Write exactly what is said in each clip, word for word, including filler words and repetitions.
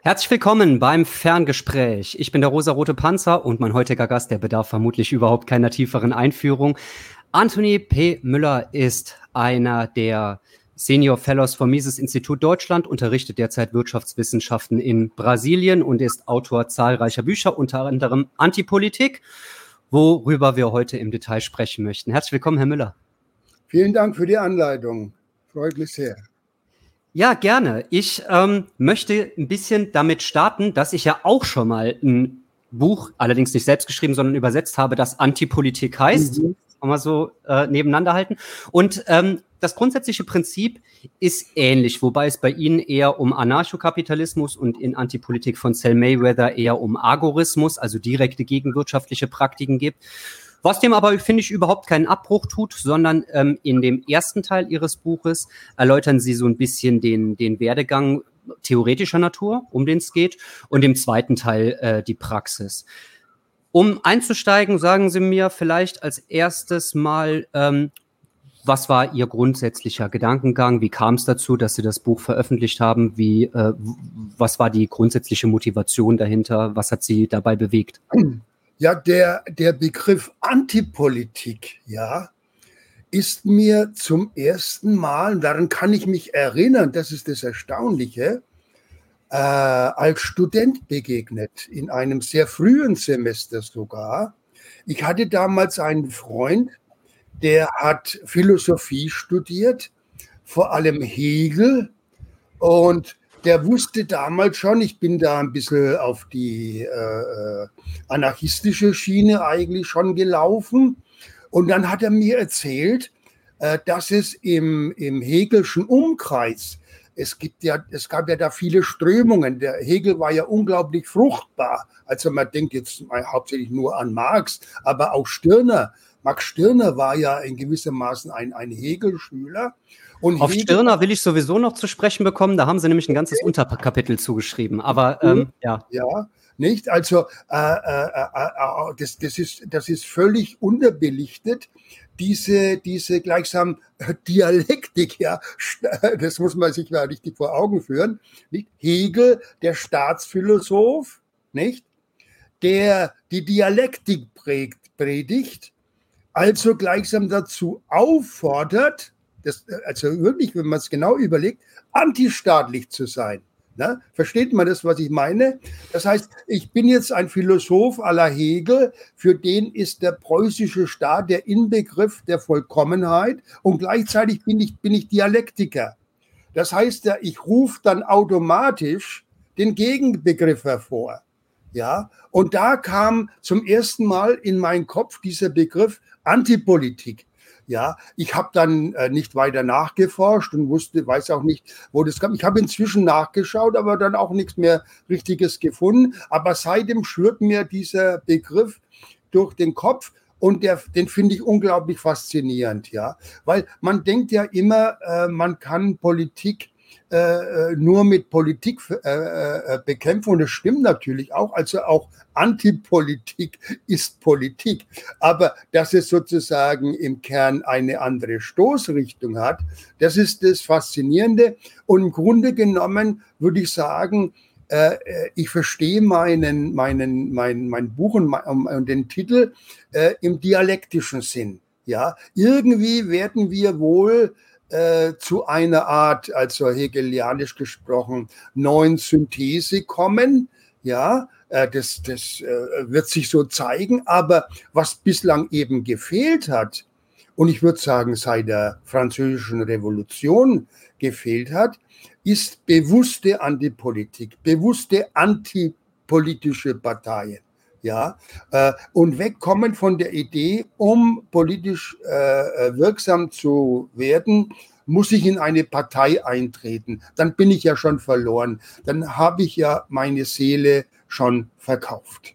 Herzlich willkommen beim Ferngespräch. Ich bin der rosarote Panzer und mein heutiger Gast, der bedarf vermutlich überhaupt keiner tieferen Einführung. Anthony P. Müller ist einer der Senior Fellows vom Mises-Institut Deutschland, unterrichtet derzeit Wirtschaftswissenschaften in Brasilien und ist Autor zahlreicher Bücher, unter anderem Antipolitik, worüber wir heute im Detail sprechen möchten. Herzlich willkommen, Herr Müller. Vielen Dank für die Anleitung. Freut mich sehr. Ja, gerne. Ich ähm, möchte ein bisschen damit starten, dass ich ja auch schon mal ein Buch, allerdings nicht selbst geschrieben, sondern übersetzt habe, das Antipolitik heißt. Mhm. Kann man so äh, nebeneinander halten. Und ähm, das grundsätzliche Prinzip ist ähnlich, wobei es bei Ihnen eher um Anarchokapitalismus und in Antipolitik von Sal Mayweather eher um Agorismus, also direkte gegenwirtschaftliche Praktiken gibt. Was dem aber, finde ich, überhaupt keinen Abbruch tut, sondern ähm, in dem ersten Teil Ihres Buches erläutern Sie so ein bisschen den, den Werdegang theoretischer Natur, um den es geht, und im zweiten Teil äh, die Praxis. Um einzusteigen, sagen Sie mir vielleicht als erstes mal, ähm, was war Ihr grundsätzlicher Gedankengang? Wie kam es dazu, dass Sie das Buch veröffentlicht haben? Wie, äh, was war die grundsätzliche Motivation dahinter? Was hat Sie dabei bewegt? Ja, der, der Begriff Antipolitik, ja, ist mir zum ersten Mal, daran kann ich mich erinnern, das ist das Erstaunliche, äh, als Student begegnet, in einem sehr frühen Semester sogar. Ich hatte damals einen Freund, der hat Philosophie studiert, vor allem Hegel, und der wusste damals schon, ich bin da ein bisschen auf die äh, anarchistische Schiene eigentlich schon gelaufen. Und dann hat er mir erzählt, äh, dass es im, im Hegelschen Umkreis, es gibt ja, es gab ja da viele Strömungen. Der Hegel war ja unglaublich fruchtbar. Also man denkt jetzt mal hauptsächlich nur an Marx, aber auch Stirner. Max Stirner war ja in gewissermaßen ein, ein Hegel-Schüler. Und Auf Hegel, Stirner will ich sowieso noch zu sprechen bekommen. Da haben Sie nämlich ein ganzes okay. Unterkapitel zugeschrieben. Aber ähm, ja. Ja, nicht? Also äh, äh, äh, das, das, ist, das ist völlig unterbelichtet. Diese, diese gleichsam Dialektik, ja, das muss man sich mal richtig vor Augen führen. Nicht? Hegel, der Staatsphilosoph, nicht? Der die Dialektik prägt, predigt, also gleichsam dazu auffordert, das, also wirklich, wenn man es genau überlegt, antistaatlich zu sein. Ne? Versteht man das, was ich meine? Das heißt, ich bin jetzt ein Philosoph à la Hegel, für den ist der preußische Staat der Inbegriff der Vollkommenheit und gleichzeitig bin ich, bin ich Dialektiker. Das heißt, ich rufe dann automatisch den Gegenbegriff hervor. Ja? Und da kam zum ersten Mal in meinen Kopf dieser Begriff Antipolitik. Ja, ich habe dann äh, nicht weiter nachgeforscht und wusste, weiß auch nicht, wo das kam. Ich habe inzwischen nachgeschaut, aber dann auch nichts mehr Richtiges gefunden. Aber seitdem schwirrt mir dieser Begriff durch den Kopf und der, den finde ich unglaublich faszinierend, ja, weil man denkt ja immer, äh, man kann Politik äh, nur mit Politik äh, bekämpfen und das stimmt natürlich auch, also auch Antipolitik ist Politik, aber dass es sozusagen im Kern eine andere Stoßrichtung hat, das ist das Faszinierende und im Grunde genommen würde ich sagen, äh, ich verstehe meinen, meinen, mein, mein Buch und, mein, und den Titel äh, im dialektischen Sinn, ja, irgendwie werden wir wohl zu einer Art, also hegelianisch gesprochen, neuen Synthese kommen. Ja, das, das wird sich so zeigen. Aber was bislang eben gefehlt hat, und ich würde sagen, seit der Französischen Revolution gefehlt hat, ist bewusste Antipolitik, bewusste antipolitische Parteien. Ja, äh, und wegkommen von der Idee, um politisch äh, wirksam zu werden, muss ich in eine Partei eintreten. Dann bin ich ja schon verloren. Dann habe ich ja meine Seele schon verkauft.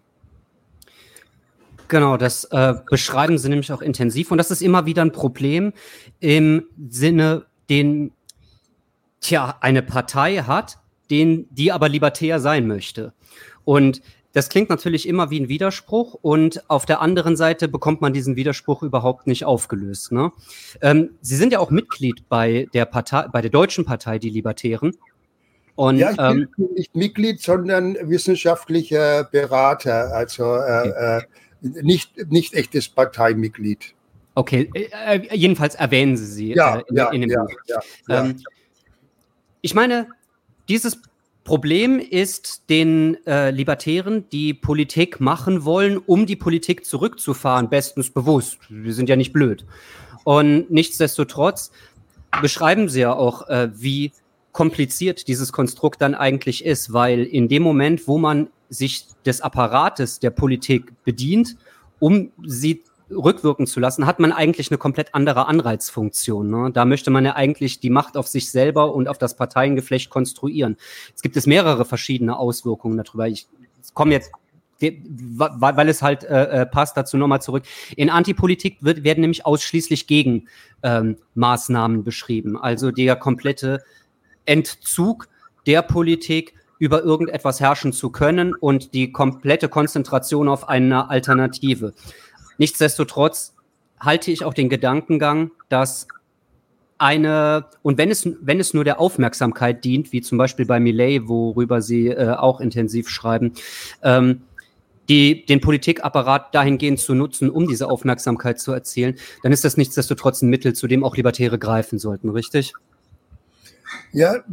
Genau, das äh, beschreiben Sie nämlich auch intensiv. Und das ist immer wieder ein Problem im Sinne, den tja, eine Partei hat, den, die aber libertär sein möchte. Und das klingt natürlich immer wie ein Widerspruch und auf der anderen Seite bekommt man diesen Widerspruch überhaupt nicht aufgelöst. Ne? Ähm, Sie sind ja auch Mitglied bei der Partei, bei der Deutschen Partei Die Libertären. Und, ja, ich bin ähm, nicht Mitglied, sondern wissenschaftlicher Berater, also okay. äh, äh, nicht, nicht echtes Parteimitglied. Okay, äh, jedenfalls erwähnen Sie sie Ja, äh, in, ja, in dem ja, Buch. ja, ja. Ähm, ich meine, dieses Problem ist den äh, Libertären, die Politik machen wollen, um die Politik zurückzufahren, bestens bewusst. Wir sind ja nicht blöd. Und nichtsdestotrotz beschreiben sie ja auch, äh, wie kompliziert dieses Konstrukt dann eigentlich ist, weil in dem Moment, wo man sich des Apparates der Politik bedient, um sie rückwirken zu lassen, hat man eigentlich eine komplett andere Anreizfunktion. Ne? Da möchte man ja eigentlich die Macht auf sich selber und auf das Parteiengeflecht konstruieren. Es gibt es mehrere verschiedene Auswirkungen darüber. Ich komme jetzt, weil es halt äh, passt, dazu nochmal zurück. In Antipolitik wird, werden nämlich ausschließlich Gegenmaßnahmen ähm, beschrieben. Also der komplette Entzug der Politik, über irgendetwas herrschen zu können und die komplette Konzentration auf eine Alternative. Nichtsdestotrotz halte ich auch den Gedankengang, dass eine, und wenn es, wenn es nur der Aufmerksamkeit dient, wie zum Beispiel bei Millet, worüber Sie äh, auch intensiv schreiben, ähm, die, den Politikapparat dahingehend zu nutzen, um diese Aufmerksamkeit zu erzielen, dann ist das nichtsdestotrotz ein Mittel, zu dem auch Libertäre greifen sollten, richtig? Ja, äh,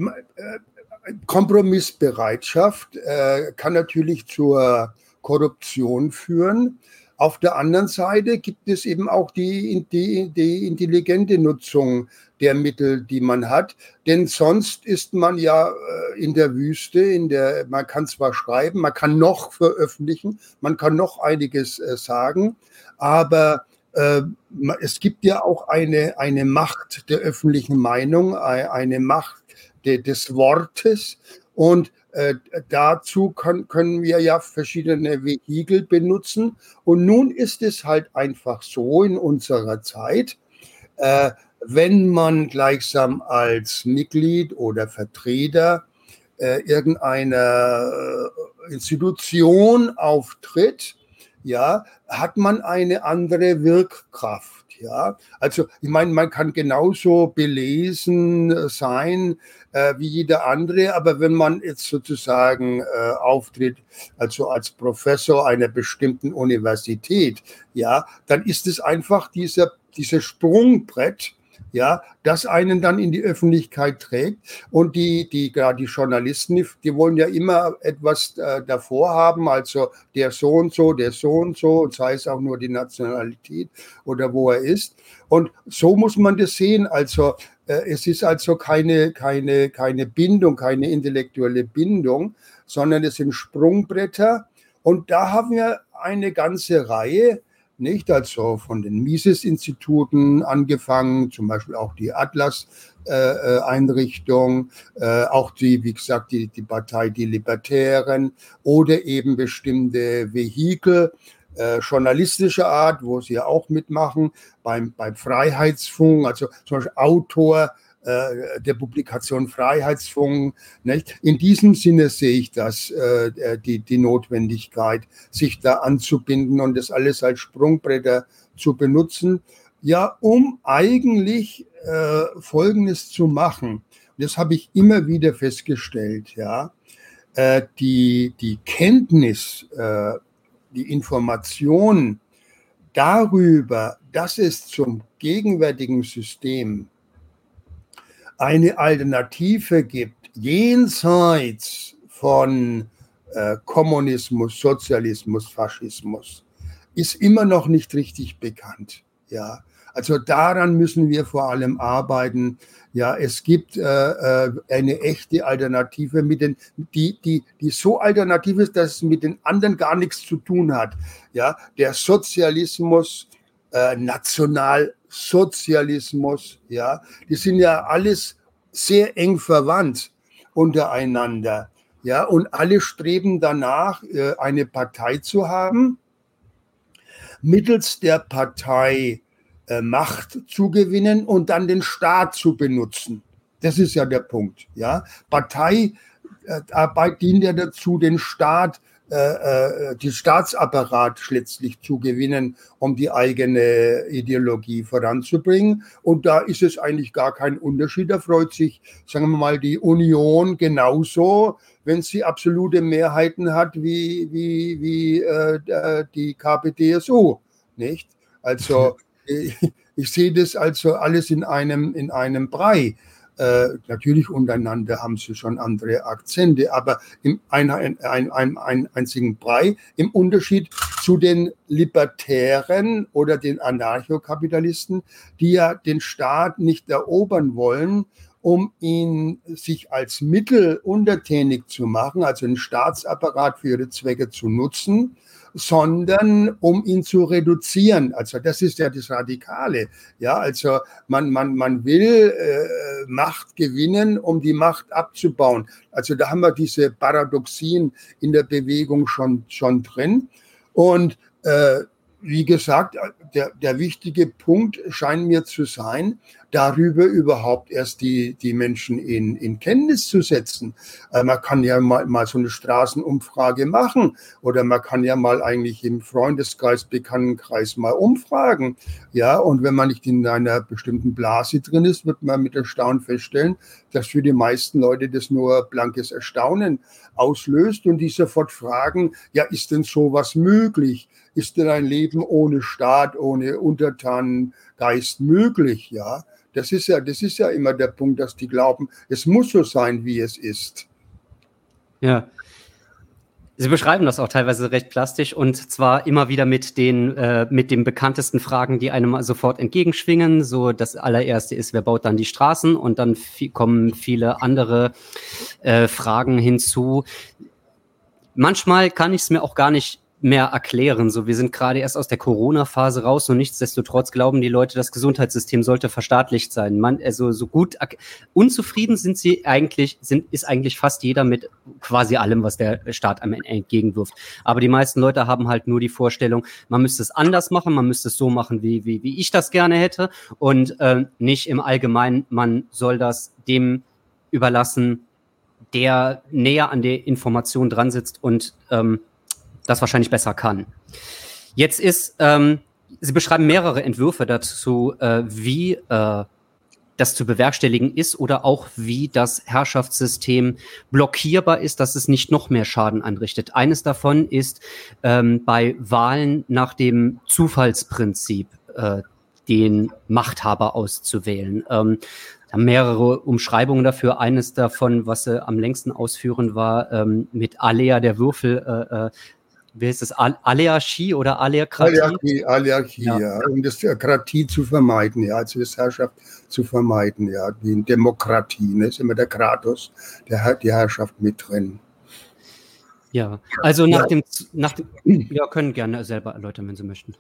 Kompromissbereitschaft äh, kann natürlich zur Korruption führen. Auf der anderen Seite gibt es eben auch die, die, die intelligente Nutzung der Mittel, die man hat. Denn sonst ist man ja in der Wüste, in der, man kann zwar schreiben, man kann noch veröffentlichen, man kann noch einiges sagen, aber äh, es gibt ja auch eine, eine Macht der öffentlichen Meinung, eine Macht de, des Wortes, und Äh, dazu kann, können wir ja verschiedene Vehikel benutzen. Und nun ist es halt einfach so in unserer Zeit, äh, wenn man gleichsam als Mitglied oder Vertreter äh, irgendeiner Institution auftritt, ja, hat man eine andere Wirkkraft. Ja, also ich meine, man kann genauso belesen sein äh, wie jeder andere, aber wenn man jetzt sozusagen äh, auftritt, also als Professor einer bestimmten Universität, ja, dann ist es einfach dieser, dieser Sprungbrett, ja, das einen dann in die Öffentlichkeit trägt. Und die, die, gerade die Journalisten, die, die wollen ja immer etwas äh, davor haben, also der so und so, der so und so, und sei es auch nur die Nationalität oder wo er ist. Und so muss man das sehen. Also äh, es ist also keine, keine, keine Bindung, keine intellektuelle Bindung, sondern es sind Sprungbretter. Und da haben wir eine ganze Reihe, nicht, also von den Mises-Instituten angefangen, zum Beispiel auch die Atlas-Einrichtung, äh, äh, auch die, wie gesagt, die, die Partei Die Libertären oder eben bestimmte Vehikel, äh, journalistischer Art, wo sie ja auch mitmachen, beim, beim Freiheitsfunk, also zum Beispiel Autor der Publikation Freiheitsfunk. Nicht? In diesem Sinne sehe ich das, äh, die, die Notwendigkeit, sich da anzubinden und das alles als Sprungbretter zu benutzen, ja, um eigentlich äh, Folgendes zu machen. Das habe ich immer wieder festgestellt, ja, äh, die, die Kenntnis, äh, die Information darüber, dass es zum gegenwärtigen System eine Alternative gibt, jenseits von äh, Kommunismus, Sozialismus, Faschismus, ist immer noch nicht richtig bekannt. Ja, also daran müssen wir vor allem arbeiten. Ja, es gibt äh, eine echte Alternative, mit den, die, die, die so alternativ ist, dass es mit den anderen gar nichts zu tun hat. Ja, der Sozialismus, äh, Nationalsozialismus, ja, die sind ja alles sehr eng verwandt untereinander, ja, und alle streben danach, äh, eine Partei zu haben, mittels der Partei äh, Macht zu gewinnen und dann den Staat zu benutzen. Das ist ja der Punkt, ja. Parteiarbeit dient ja dazu, den Staat äh, den Staatsapparat letztlich zu gewinnen, um die eigene Ideologie voranzubringen. Und da ist es eigentlich gar kein Unterschied. Da freut sich, sagen wir mal, die Union genauso, wenn sie absolute Mehrheiten hat wie, wie, wie äh, die K P D S U, nicht? Also ich, ich sehe das also alles in einem, in einem Brei. Äh, natürlich untereinander haben sie schon andere Akzente, aber im ein, ein, ein, ein einzigen Brei, im Unterschied zu den Libertären oder den Anarchokapitalisten, die ja den Staat nicht erobern wollen, um ihn sich als Mittel untertänig zu machen, also den Staatsapparat für ihre Zwecke zu nutzen, sondern um ihn zu reduzieren. Also das ist ja das Radikale. Ja, also man, man, man will äh, Macht gewinnen, um die Macht abzubauen. Also da haben wir diese Paradoxien in der Bewegung schon, schon drin. Und äh, wie gesagt, der, der wichtige Punkt scheint mir zu sein, darüber überhaupt erst die, die Menschen in, in Kenntnis zu setzen. Äh, man kann ja mal, mal so eine Straßenumfrage machen oder man kann ja mal eigentlich im Freundeskreis, Bekanntenkreis mal umfragen. Ja, und wenn man nicht in einer bestimmten Blase drin ist, wird man mit Erstaunen feststellen, dass für die meisten Leute das nur blankes Erstaunen auslöst und die sofort fragen, ja, ist denn sowas möglich? Ist denn ein Leben ohne Staat, ohne Untertanengeist möglich? Ja, das ist ja, das ist ja immer der Punkt, dass die glauben, es muss so sein, wie es ist. Ja. Sie beschreiben das auch teilweise recht plastisch und zwar immer wieder mit den äh, mit den bekanntesten Fragen, die einem sofort entgegenschwingen. So das allererste ist, wer baut dann die Straßen? Und dann viel, kommen viele andere äh, Fragen hinzu. Manchmal kann ich es mir auch gar nicht mehr erklären. So, wir sind gerade erst aus der Corona-Phase raus und nichtsdestotrotz glauben die Leute, das Gesundheitssystem sollte verstaatlicht sein. Man, also so gut unzufrieden sind sie eigentlich, sind, ist eigentlich fast jeder mit quasi allem, was der Staat einem entgegenwirft. Aber die meisten Leute haben halt nur die Vorstellung, man müsste es anders machen, man müsste es so machen, wie, wie, wie ich das gerne hätte und äh, nicht im Allgemeinen, man soll das dem überlassen, der näher an der Information dran sitzt und ähm, das wahrscheinlich besser kann. Jetzt ist, ähm, Sie beschreiben mehrere Entwürfe dazu, äh, wie äh, das zu bewerkstelligen ist oder auch wie das Herrschaftssystem blockierbar ist, dass es nicht noch mehr Schaden anrichtet. Eines davon ist ähm, bei Wahlen nach dem Zufallsprinzip äh, den Machthaber auszuwählen. Ähm, mehrere Umschreibungen dafür. Eines davon, was sie am längsten ausführen, war ähm, mit Alea der Würfel, äh, äh, wie heißt das, Aliarchie oder Aliakratie? Aliarchie, Aliarchie, ja. ja. Um das Kratie zu vermeiden, ja, also das Herrschaft zu vermeiden, ja. Die Demokratie, ne, ist immer der Kratos, der hat die Herrschaft mit drin. Ja, also nach ja. dem, nach dem, ja, können gerne selber erläutern, wenn Sie möchten.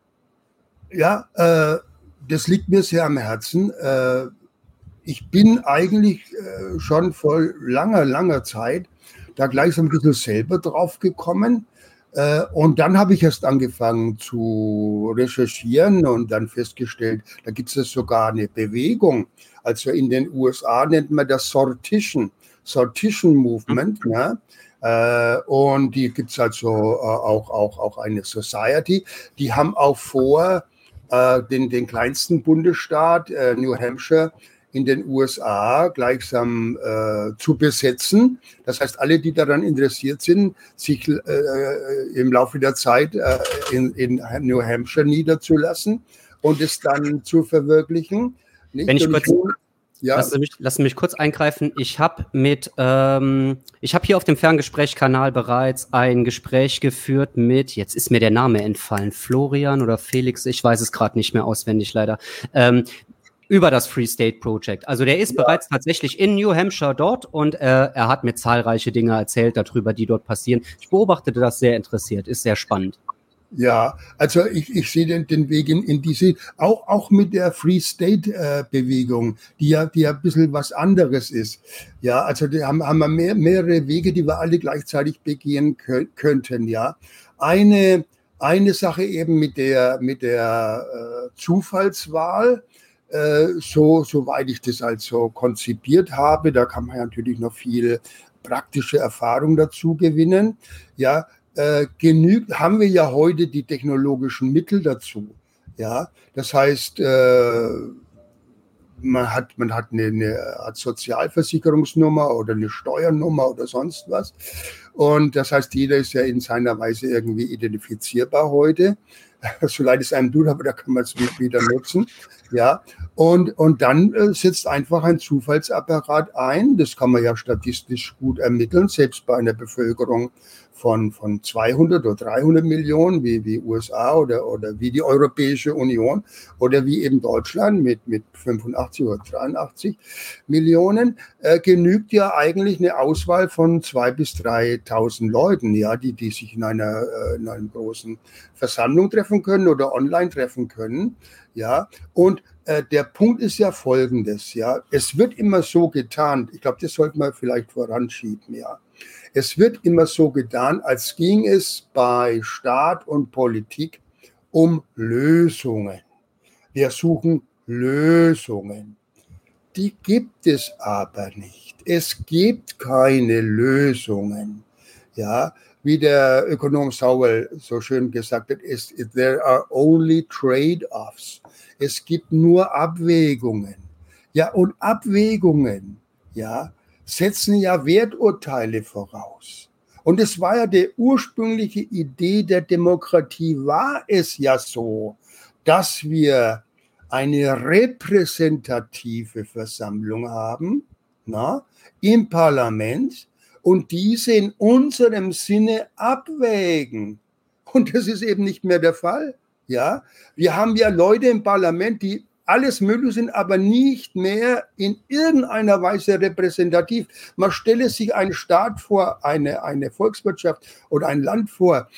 Ja, äh, das liegt mir sehr am Herzen. Äh, ich bin eigentlich äh, schon vor langer, langer Zeit da gleich so ein bisschen selber drauf gekommen. Äh, und dann habe ich erst angefangen zu recherchieren und dann festgestellt, da gibt es sogar eine Bewegung. Also in den U S A nennt man das Sortition, Sortition Movement. Mhm. Ne? Äh, und die gibt es also äh, auch, auch, auch eine Society. Die haben auch vor, äh, den, den kleinsten Bundesstaat, äh, New Hampshire, in den U S A gleichsam äh, zu besetzen. Das heißt, alle, die daran interessiert sind, sich äh, im Laufe der Zeit äh, in, in New Hampshire niederzulassen und es dann zu verwirklichen. Nicht? Wenn ich kurz, ja. lassen, Sie mich, lassen Sie mich kurz eingreifen. Ich habe mit, ähm, ich habe hier auf dem Ferngesprächkanal bereits ein Gespräch geführt mit, jetzt ist mir der Name entfallen, Florian oder Felix, ich weiß es gerade nicht mehr auswendig leider. Ähm, über das Free State Project. Also der ist ja. bereits tatsächlich in New Hampshire dort und äh, er hat mir zahlreiche Dinge erzählt darüber, die dort passieren. Ich beobachtete das sehr interessiert, ist sehr spannend. Ja, also ich, ich sehe den, den Weg in, in diese, auch, auch mit der Free State äh, Bewegung, die ja, die ja ein bisschen was anderes ist. Ja, also die haben, haben wir mehr, mehrere Wege, die wir alle gleichzeitig begehen kö- könnten, ja. Eine, eine Sache eben mit der, mit der äh, Zufallswahl, so, soweit ich das also konzipiert habe, da kann man ja natürlich noch viel praktische Erfahrung dazu gewinnen. Ja, äh, genügt, haben wir ja heute die technologischen Mittel dazu. Ja, das heißt, äh, man hat, man hat eine, eine Art Sozialversicherungsnummer oder eine Steuernummer oder sonst was. Und das heißt, jeder ist ja in seiner Weise irgendwie identifizierbar heute. So leid es einem tut, aber da kann man es wieder nutzen. Ja, und, und dann äh, setzt einfach ein Zufallsapparat ein. Das kann man ja statistisch gut ermitteln, selbst bei einer Bevölkerung von, von zweihundert oder dreihundert Millionen, wie, wie U S A oder, oder wie die Europäische Union oder wie eben Deutschland mit, mit fünfundachtzig oder dreiundachtzig Millionen, äh, genügt ja eigentlich eine Auswahl von zweitausend bis dreitausend Leuten, ja, die, die sich in einer, äh, in einer großen Versammlung treffen können oder online treffen können. Ja, und äh, der Punkt ist ja folgendes, ja, es wird immer so getan, ich glaube, das sollte man vielleicht voranschieben, ja. Es wird immer so getan, als ging es bei Staat und Politik um Lösungen. Wir suchen Lösungen. Die gibt es aber nicht. Es gibt keine Lösungen. Ja, wie der Ökonom Sowell so schön gesagt hat, ist, there are only trade-offs. Es gibt nur Abwägungen. Ja, und Abwägungen, ja, setzen ja Werturteile voraus. Und es war ja die ursprüngliche Idee der Demokratie, war es ja so, dass wir eine repräsentative Versammlung haben, na, im Parlament, und diese in unserem Sinne abwägen. Und das ist eben nicht mehr der Fall. Ja, wir haben ja Leute im Parlament, die alles möglich sind, aber nicht mehr in irgendeiner Weise repräsentativ. Man stelle sich einen Staat vor, eine, eine Volkswirtschaft oder ein Land vor,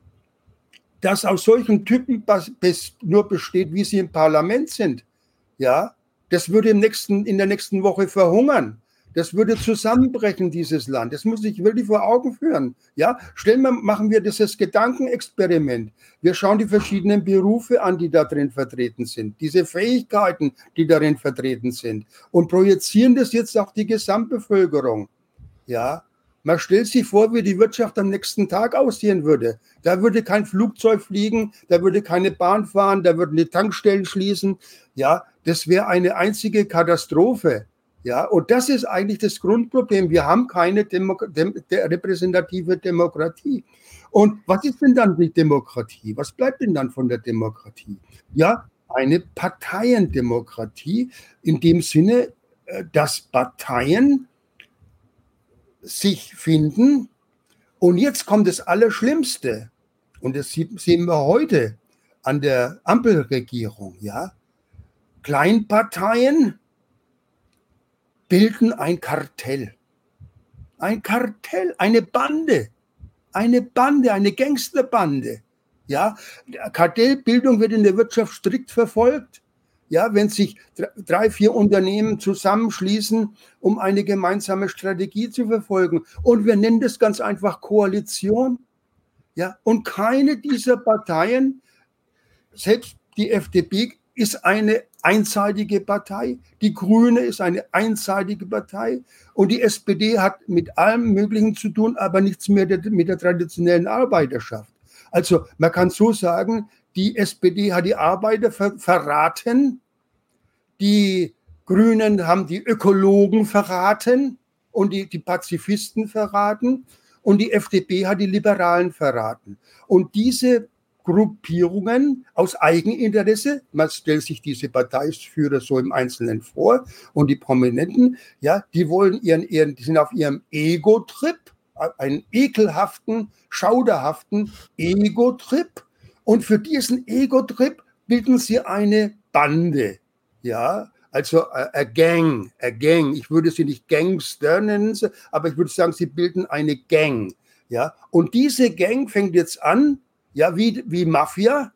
das aus solchen Typen nur besteht, wie sie im Parlament sind. Ja, das würde im nächsten, in der nächsten Woche verhungern. Das würde zusammenbrechen, dieses Land. Das muss ich wirklich vor Augen führen. Ja, stellen wir, machen wir das als Gedankenexperiment. Wir schauen die verschiedenen Berufe an, die da drin vertreten sind, diese Fähigkeiten, die darin vertreten sind, und projizieren das jetzt auf die Gesamtbevölkerung. Ja, man stellt sich vor, wie die Wirtschaft am nächsten Tag aussehen würde. Da würde kein Flugzeug fliegen, da würde keine Bahn fahren, da würden die Tankstellen schließen. Ja, das wäre eine einzige Katastrophe. Ja, und das ist eigentlich das Grundproblem. Wir haben keine Demo- dem- der repräsentative Demokratie. Und was ist denn dann die Demokratie? Was bleibt denn dann von der Demokratie? Ja, eine Parteiendemokratie in dem Sinne, dass Parteien sich finden. Und jetzt kommt das Allerschlimmste. Und das sehen wir heute an der Ampelregierung. Ja, Kleinparteien bilden ein Kartell. Ein Kartell, eine Bande. Eine Bande, eine Gangsterbande. Ja, Kartellbildung wird in der Wirtschaft strikt verfolgt. Ja, wenn sich drei, vier Unternehmen zusammenschließen, um eine gemeinsame Strategie zu verfolgen. Und wir nennen das ganz einfach Koalition. Ja, und keine dieser Parteien, selbst die F D P, ist eine einseitige Partei, die Grüne ist eine einseitige Partei und die S P D hat mit allem Möglichen zu tun, aber nichts mehr mit der traditionellen Arbeiterschaft. Also man kann so sagen, die S P D hat die Arbeiter ver- verraten, die Grünen haben die Ökologen verraten und die, die Pazifisten verraten und die F D P hat die Liberalen verraten. Und diese Gruppierungen aus Eigeninteresse, man stellt sich diese Parteiführer so im Einzelnen vor, und die Prominenten, ja, die wollen ihren, ihren, die sind auf ihrem Ego-Trip, einen ekelhaften, schauderhaften Ego-Trip, und für diesen Ego-Trip bilden sie eine Bande, ja, also a, a Gang, a Gang, ich würde sie nicht Gangster nennen, aber ich würde sagen, sie bilden eine Gang, ja, und diese Gang fängt jetzt an, ja, wie, wie Mafia,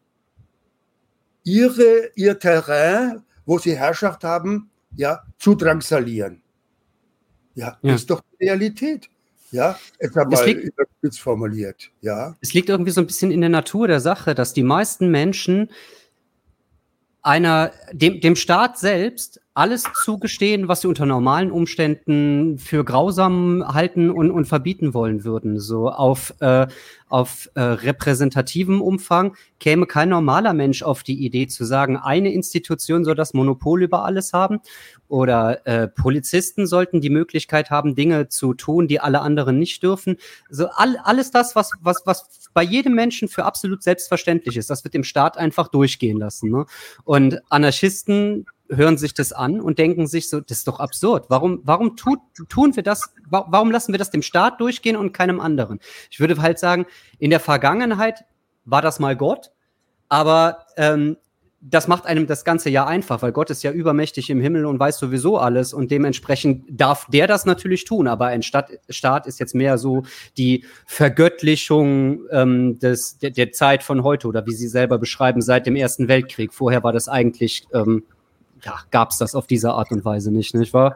ihre, ihr Terrain, wo sie Herrschaft haben, ja, zu drangsalieren. Ja, ja. Das ist doch die Realität. Ja, etwa mal überspitzt formuliert. Ja. Es liegt irgendwie so ein bisschen in der Natur der Sache, dass die meisten Menschen einer, dem, dem Staat selbst alles zugestehen, was sie unter normalen Umständen für grausam halten und, und verbieten wollen würden. So auf, äh, auf äh, repräsentativem Umfang käme kein normaler Mensch auf die Idee zu sagen, eine Institution soll das Monopol über alles haben oder äh, Polizisten sollten die Möglichkeit haben, Dinge zu tun, die alle anderen nicht dürfen. So all, alles das, was, was, was bei jedem Menschen für absolut selbstverständlich ist, das wird im Staat einfach durchgehen lassen. Ne? Und Anarchisten hören sich das an und denken sich so, das ist doch absurd. Warum, warum tut, tun wir das, warum lassen wir das dem Staat durchgehen und keinem anderen? Ich würde halt sagen, in der Vergangenheit war das mal Gott, aber ähm, das macht einem das ganze ja einfach, weil Gott ist ja übermächtig im Himmel und weiß sowieso alles und dementsprechend darf der das natürlich tun, aber ein Staat, Staat ist jetzt mehr so die Vergöttlichung ähm, des, der, der Zeit von heute oder wie Sie selber beschreiben, seit dem Ersten Weltkrieg. Vorher war das eigentlich ähm, ja, gab es das auf diese Art und Weise nicht, nicht wahr?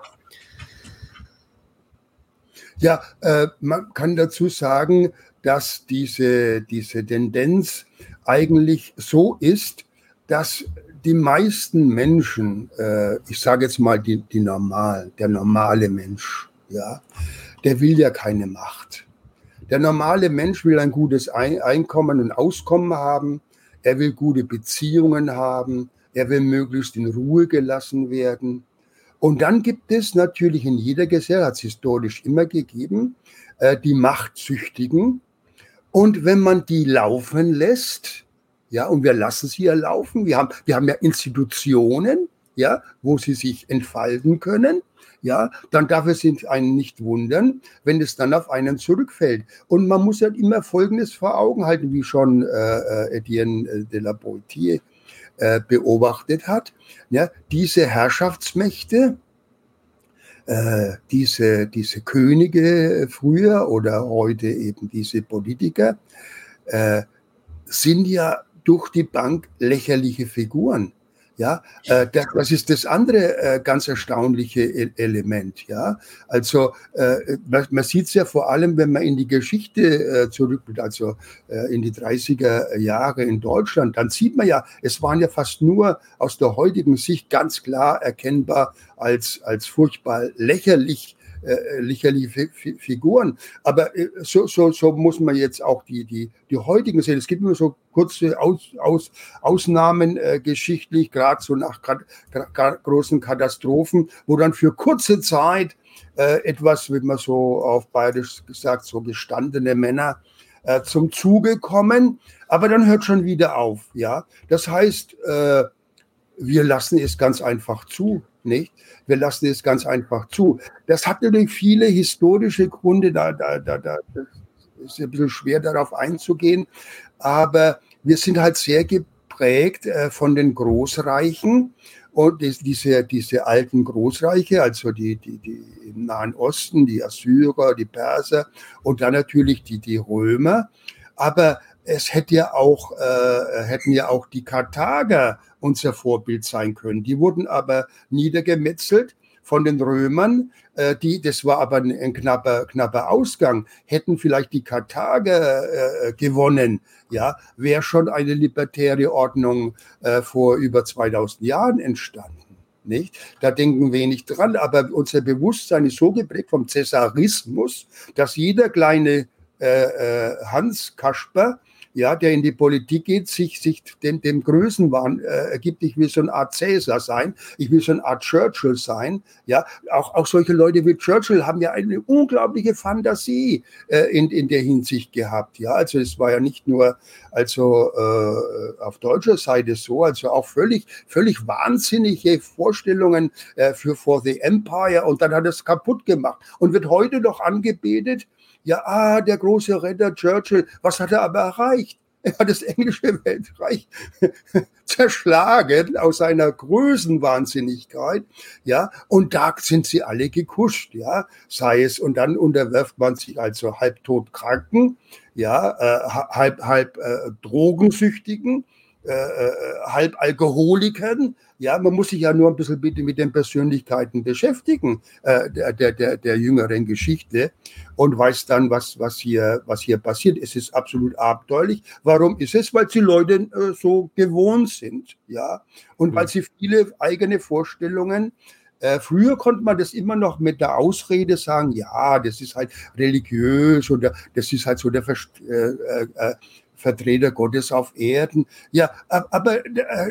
Ja, äh, man kann dazu sagen, dass diese, diese Tendenz eigentlich so ist, dass die meisten Menschen, äh, ich sage jetzt mal die, die normal, der normale Mensch, ja, der will ja keine Macht. Der normale Mensch will ein gutes Einkommen und Auskommen haben, er will gute Beziehungen haben, er will möglichst in Ruhe gelassen werden. Und dann gibt es natürlich in jeder Gesellschaft, hat es historisch immer gegeben, äh, die Machtsüchtigen. Und wenn man die laufen lässt, ja, und wir lassen sie ja laufen, wir haben, wir haben ja Institutionen, ja, wo sie sich entfalten können, ja, dann darf es einen nicht wundern, wenn es dann auf einen zurückfällt. Und man muss ja immer Folgendes vor Augen halten, wie schon äh, Etienne de la Boétie äh, beobachtet hat. Ja, diese Herrschaftsmächte, äh, diese, diese Könige früher oder heute eben diese Politiker, äh, sind ja durch die Bank lächerliche Figuren. Ja, äh, das ist das andere äh, ganz erstaunliche e- Element. Ja, also äh, man, man sieht es ja vor allem, wenn man in die Geschichte äh, zurückblickt, also äh, in die dreißiger Jahre in Deutschland, dann sieht man ja, es waren ja fast nur aus der heutigen Sicht ganz klar erkennbar als als furchtbar lächerlich äh, lächerliche Figuren. Aber äh, so, so, so muss man jetzt auch die, die, die heutigen sehen. Es gibt nur so kurze Aus, Aus, Ausnahmen äh, geschichtlich, gerade so nach grad, grad großen Katastrophen, wo dann für kurze Zeit äh, etwas, wie man so auf Bayerisch gesagt, so gestandene Männer äh, zum Zuge kommen. Aber dann hört schon wieder auf. Ja, das heißt, äh, wir lassen es ganz einfach zu. Nicht? Wir lassen es ganz einfach zu. Das hat natürlich viele historische Gründe, da, da, da, da ist ein bisschen schwer darauf einzugehen, aber wir sind halt sehr geprägt äh, von den Großreichen und das, diese, diese alten Großreiche, also die, die, die im Nahen Osten, die Assyrer, die Perser und dann natürlich die, die Römer, aber es hätte ja auch, äh, hätten ja auch die Karthager unser Vorbild sein können. Die wurden aber niedergemetzelt von den Römern. Äh, die, das war aber ein, ein knapper, knapper Ausgang. Hätten vielleicht die Karthager äh, gewonnen, ja, wäre schon eine libertäre Ordnung äh, vor über zweitausend Jahren entstanden. Nicht? Da denken wenig dran, aber unser Bewusstsein ist so geprägt vom Cäsarismus, dass jeder kleine äh, äh, Hans Kasper, ja, der in die Politik geht, sich, sich dem, dem Größenwahn äh, ergibt, ich will so eine Art Cäsar sein, ich will so eine Art Churchill sein, ja, auch, auch solche Leute wie Churchill haben ja eine unglaubliche Fantasie äh, in, in der Hinsicht gehabt, ja, also es war ja nicht nur also äh, auf deutscher Seite so, also auch völlig, völlig wahnsinnige Vorstellungen äh, für For the Empire und dann hat er es kaputt gemacht und wird heute noch angebetet. Ja, ah, der große Retter Churchill, was hat er aber erreicht? Er hat das englische Weltreich zerschlagen aus seiner Größenwahnsinnigkeit, ja, und da sind sie alle gekuscht, ja, sei es, und dann unterwirft man sich also halbtot Kranken, ja, äh, halb, halb äh, Drogensüchtigen, äh, Halbalkoholikern. Ja, man muss sich ja nur ein bisschen bitte mit den Persönlichkeiten beschäftigen, äh, der, der, der, der jüngeren Geschichte, und weiß dann, was, was, hier, was hier passiert. Es ist absolut abenteuerlich. Warum ist es? Weil die Leute äh, so gewohnt sind, ja, und mhm. weil sie viele eigene Vorstellungen. Äh, früher konnte man das immer noch mit der Ausrede sagen, ja, das ist halt religiös oder das ist halt so der Ver äh, äh, Vertreter Gottes auf Erden. Ja, aber äh,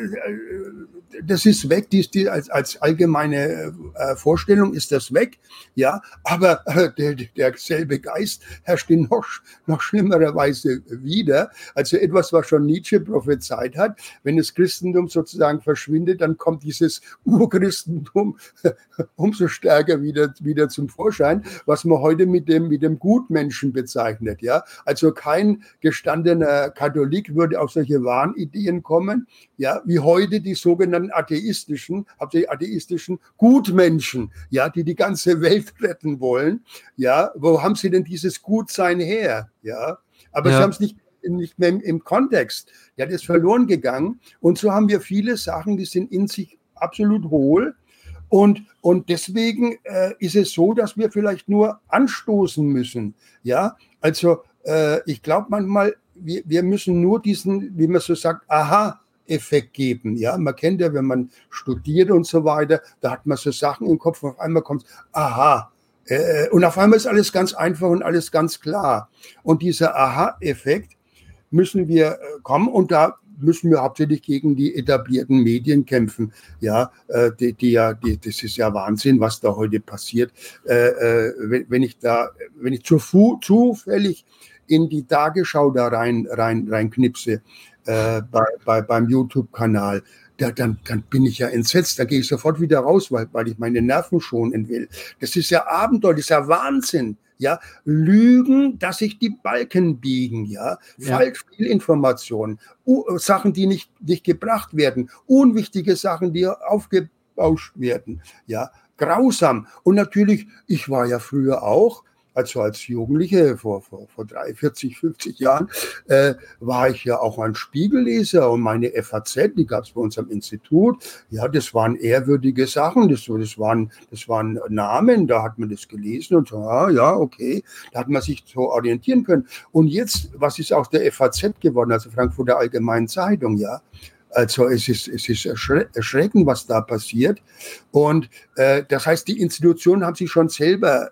das ist weg, die, die, als, als allgemeine äh, Vorstellung ist das weg. Ja, aber äh, der, derselbe Geist herrscht in noch, noch schlimmerer Weise wieder. Also etwas, was schon Nietzsche prophezeit hat. Wenn das Christentum sozusagen verschwindet, dann kommt dieses Urchristentum umso stärker wieder, wieder zum Vorschein, was man heute mit dem, mit dem Gutmenschen bezeichnet. Ja, also kein gestandener Katholik würde auf solche Wahnideen kommen, ja, wie heute die sogenannten atheistischen, hauptsächlich atheistischen Gutmenschen, ja, die die ganze Welt retten wollen, ja, wo haben sie denn dieses Gutsein her, ja, aber ja. sie haben es nicht, nicht mehr im, im Kontext, ja, das ist verloren gegangen, und so haben wir viele Sachen, die sind in sich absolut hohl, und, und deswegen äh, ist es so, dass wir vielleicht nur anstoßen müssen, ja, also äh, ich glaube manchmal, Wir, wir müssen nur diesen, wie man so sagt, Aha-Effekt geben. Ja, man kennt ja, wenn man studiert und so weiter, da hat man so Sachen im Kopf und auf einmal kommt, aha. Äh, und auf einmal ist alles ganz einfach und alles ganz klar. Und dieser Aha-Effekt müssen wir äh, kommen, und da müssen wir hauptsächlich gegen die etablierten Medien kämpfen. Ja, äh, die, die ja, die, das ist ja Wahnsinn, was da heute passiert. Äh, äh, wenn, wenn ich da, wenn ich zu, zufällig in die Tagesschau da rein, rein, rein knipse, äh, bei, bei, beim YouTube-Kanal, da, dann, dann bin ich ja entsetzt, da gehe ich sofort wieder raus, weil, weil ich meine Nerven schonen will. Das ist ja Abenteuer, das ist ja Wahnsinn, ja. Lügen, dass sich die Balken biegen, ja. ja. Falsch viel Informationen, uh, Sachen, die nicht, nicht gebracht werden, unwichtige Sachen, die aufgebauscht werden, ja. Grausam. Und natürlich, ich war ja früher auch, also als Jugendliche vor, vor, vor drei, vierzig, fünfzig Jahren, äh, war ich ja auch ein Spiegelleser, und meine F A Z, die gab es bei uns am Institut, ja, das waren ehrwürdige Sachen, das, das, waren, das waren Namen, da hat man das gelesen und so, ah, ja, okay, da hat man sich so orientieren können. Und jetzt, was ist aus der F A Z geworden, also Frankfurter Allgemeinen Zeitung, ja, also es ist, es ist erschreckend, was da passiert. Und äh, das heißt, die Institutionen haben sich schon selber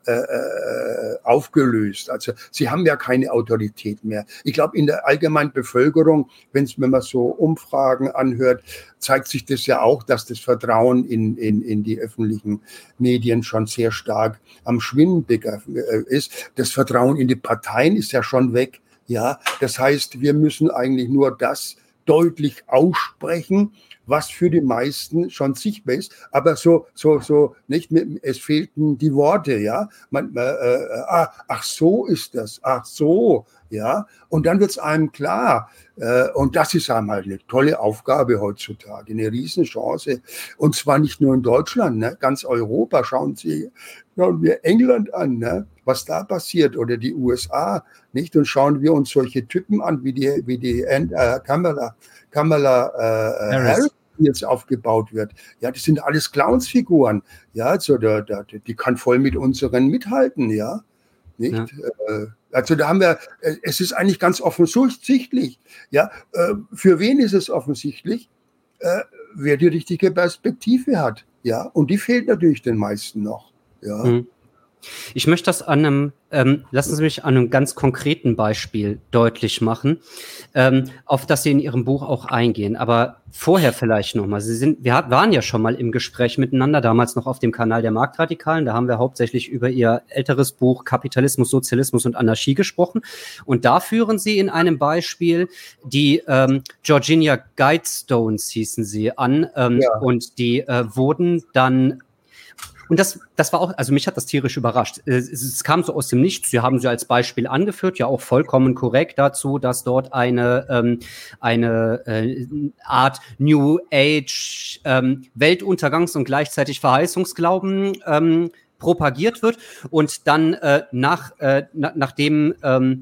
äh, aufgelöst. Also sie haben ja keine Autorität mehr. Ich glaube, in der allgemeinen Bevölkerung, wenn's, wenn man so Umfragen anhört, zeigt sich das ja auch, dass das Vertrauen in, in, in die öffentlichen Medien schon sehr stark am Schwinden ist. Das Vertrauen in die Parteien ist ja schon weg. Ja, das heißt, wir müssen eigentlich nur das deutlich aussprechen, was für die meisten schon sichtbar ist, aber so, so, so, nicht, es fehlten die Worte, ja, man, äh, äh, ach, so ist das, ach so, ja, und dann wird es einem klar, äh, und das ist einmal eine tolle Aufgabe heutzutage, eine Riesenchance, und zwar nicht nur in Deutschland, ne, ganz Europa, schauen Sie, schauen wir England an, ne, was da passiert, oder die U S A, nicht, und schauen wir uns solche Typen an, wie die, wie die äh, Kamala, Kamala äh, Harris, die jetzt aufgebaut wird. Ja, das sind alles Clownsfiguren. Ja, also da, da, die kann voll mit unseren mithalten, ja. Nicht? Ja. Äh, also da haben wir, es ist eigentlich ganz offensichtlich, ja, äh, für wen ist es offensichtlich? Äh, wer die richtige Perspektive hat, ja, und die fehlt natürlich den meisten noch, ja. Mhm. Ich möchte das an einem, ähm, lassen Sie mich an einem ganz konkreten Beispiel deutlich machen, ähm, auf das Sie in Ihrem Buch auch eingehen. Aber vorher vielleicht nochmal. Sie sind, wir waren ja schon mal im Gespräch miteinander, damals noch auf dem Kanal der Marktradikalen. Da haben wir hauptsächlich über Ihr älteres Buch Kapitalismus, Sozialismus und Anarchie gesprochen. Und da führen Sie in einem Beispiel die ähm, Georgina Guidestones hießen sie an, ähm, ja. und die äh, wurden dann Und das, das war auch, also mich hat das tierisch überrascht. Es, es kam so aus dem Nichts. Sie haben sie als Beispiel angeführt, ja auch vollkommen korrekt dazu, dass dort eine ähm, eine äh, Art New Age ähm, Weltuntergangs- und gleichzeitig Verheißungsglauben ähm, propagiert wird. Und dann äh, nach äh, na, nachdem ähm,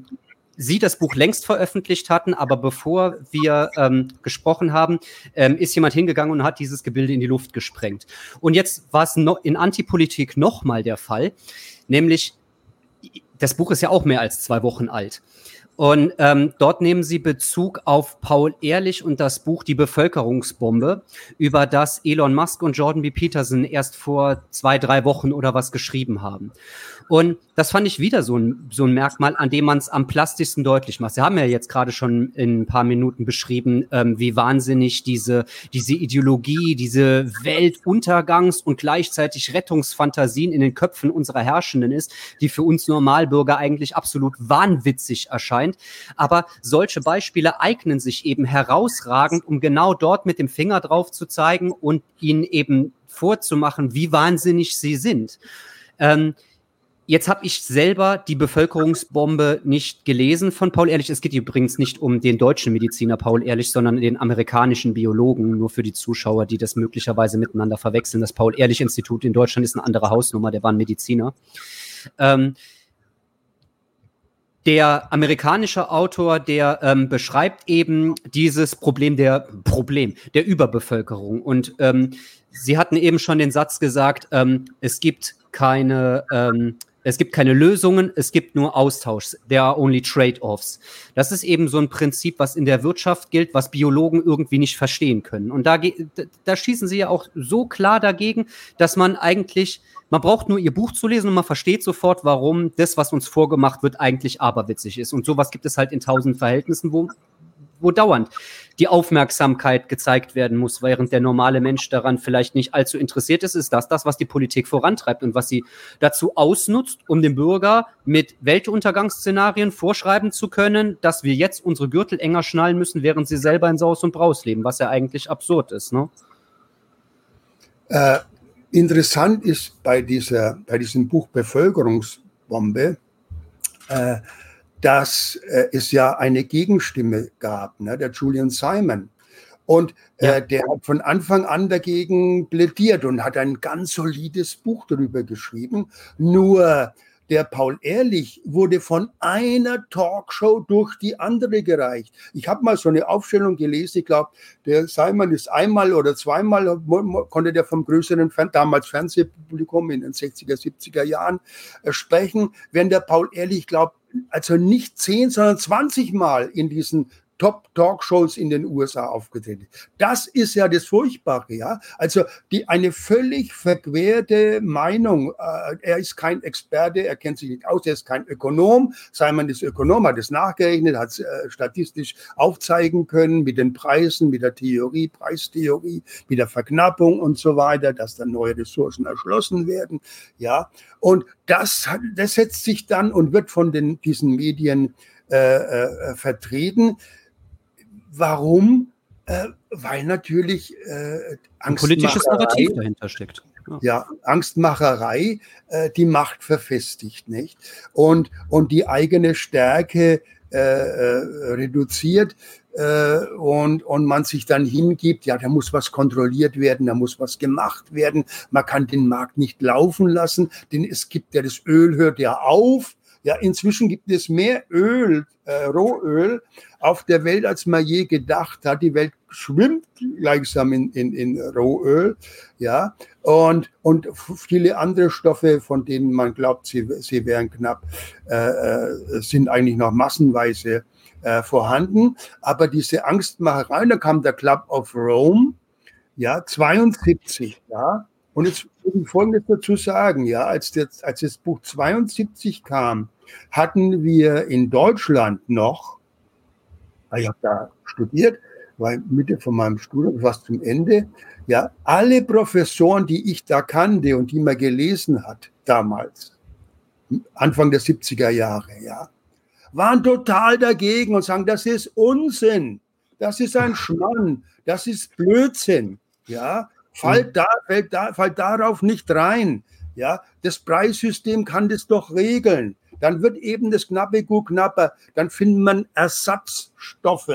Sie das Buch längst veröffentlicht hatten, aber bevor wir ähm, gesprochen haben, ähm, ist jemand hingegangen und hat dieses Gebilde in die Luft gesprengt. Und jetzt war es no- in Antipolitik nochmal der Fall, nämlich, das Buch ist ja auch mehr als zwei Wochen alt. Und ähm, dort nehmen sie Bezug auf Paul Ehrlich und das Buch Die Bevölkerungsbombe, über das Elon Musk und Jordan B. Peterson erst vor zwei, drei Wochen oder was geschrieben haben. Und das fand ich wieder so ein, so ein Merkmal, an dem man es am plastischsten deutlich macht. Sie haben ja jetzt gerade schon in ein paar Minuten beschrieben, ähm, wie wahnsinnig diese, diese Ideologie, diese Weltuntergangs- und gleichzeitig Rettungsfantasien in den Köpfen unserer Herrschenden ist, die für uns Normalbürger eigentlich absolut wahnwitzig erscheint. Aber solche Beispiele eignen sich eben herausragend, um genau dort mit dem Finger drauf zu zeigen und ihnen eben vorzumachen, wie wahnsinnig sie sind. Ähm, Jetzt habe ich selber Die Bevölkerungsbombe nicht gelesen von Paul Ehrlich. Es geht übrigens nicht um den deutschen Mediziner Paul Ehrlich, sondern den amerikanischen Biologen, nur für die Zuschauer, die das möglicherweise miteinander verwechseln. Das Paul-Ehrlich-Institut in Deutschland ist eine andere Hausnummer, der war ein Mediziner. Ähm, Der amerikanische Autor, der ähm, beschreibt eben dieses Problem der Problem der Überbevölkerung. Und ähm, Sie hatten eben schon den Satz gesagt, ähm, es gibt keine ähm, es gibt keine Lösungen, es gibt nur Austausch. There are only trade-offs. Das ist eben so ein Prinzip, was in der Wirtschaft gilt, was Biologen irgendwie nicht verstehen können. Und da, da schießen Sie ja auch so klar dagegen, dass man eigentlich, man braucht nur Ihr Buch zu lesen und man versteht sofort, warum das, was uns vorgemacht wird, eigentlich aberwitzig ist. Und sowas gibt es halt in tausend Verhältnissen, wo, wo dauernd die Aufmerksamkeit gezeigt werden muss, während der normale Mensch daran vielleicht nicht allzu interessiert ist, ist das das, was die Politik vorantreibt und was sie dazu ausnutzt, um dem Bürger mit Weltuntergangsszenarien vorschreiben zu können, dass wir jetzt unsere Gürtel enger schnallen müssen, während sie selber in Saus und Braus leben, was ja eigentlich absurd ist, ne? Äh, interessant ist bei dieser, bei diesem Buch Bevölkerungsbombe, äh, dass äh, es ja eine Gegenstimme gab, ne, der Julian Simon. Und äh, ja. der hat von Anfang an dagegen plädiert und hat ein ganz solides Buch darüber geschrieben. Nur der Paul Ehrlich wurde von einer Talkshow durch die andere gereicht. Ich habe mal so eine Aufstellung gelesen, ich glaube, der Simon ist einmal oder zweimal, konnte der vom größeren, damals Fernsehpublikum in den sechziger, siebziger Jahren äh, sprechen, während der Paul Ehrlich, glaube also nicht zehn, sondern zwanzig Mal in diesen Top-Talkshows in den U S A aufgetreten. Das ist ja das Furchtbare, ja. Also die, eine völlig verquerte Meinung. Äh, er ist kein Experte, er kennt sich nicht aus, er ist kein Ökonom. Simon ist Ökonom, hat es nachgerechnet, hat es äh, statistisch aufzeigen können mit den Preisen, mit der Theorie, Preistheorie, mit der Verknappung und so weiter, dass dann neue Ressourcen erschlossen werden, ja. Und das, das setzt sich dann und wird von den, diesen Medien äh, äh, vertreten. Warum? Äh, weil natürlich äh, ein politisches Narrativ dahinter steckt. Ja, ja Angstmacherei äh, die Macht verfestigt, nicht? Und, und die eigene Stärke äh, äh, reduziert äh, und, und man sich dann hingibt, ja, da muss was kontrolliert werden, da muss was gemacht werden, man kann den Markt nicht laufen lassen, denn es gibt ja, das Öl hört ja auf. Ja, inzwischen gibt es mehr Öl, äh, Rohöl auf der Welt, als man je gedacht hat. Die Welt schwimmt gleichsam in, in, in Rohöl, ja, und, und viele andere Stoffe, von denen man glaubt, sie, sie wären knapp, äh, sind eigentlich noch massenweise äh, vorhanden. Aber diese Angstmacherei, da kam der Club of Rome, ja, zweiundsiebzig, ja. Und jetzt will ich Folgendes dazu sagen, ja, als, der, als das Buch zweiundsiebzig kam, hatten wir in Deutschland noch, ich habe da studiert, war Mitte von meinem Studium, fast zum Ende, ja, alle Professoren, die ich da kannte und die man gelesen hat damals, Anfang der siebziger Jahre, ja, waren total dagegen und sagen, das ist Unsinn, das ist ein Schmarrn, das ist Blödsinn, ja. Fall, da, fällt da, fall darauf nicht rein. Ja, das Preissystem kann das doch regeln. Dann wird eben das knappe gut knapper. Dann findet man Ersatzstoffe.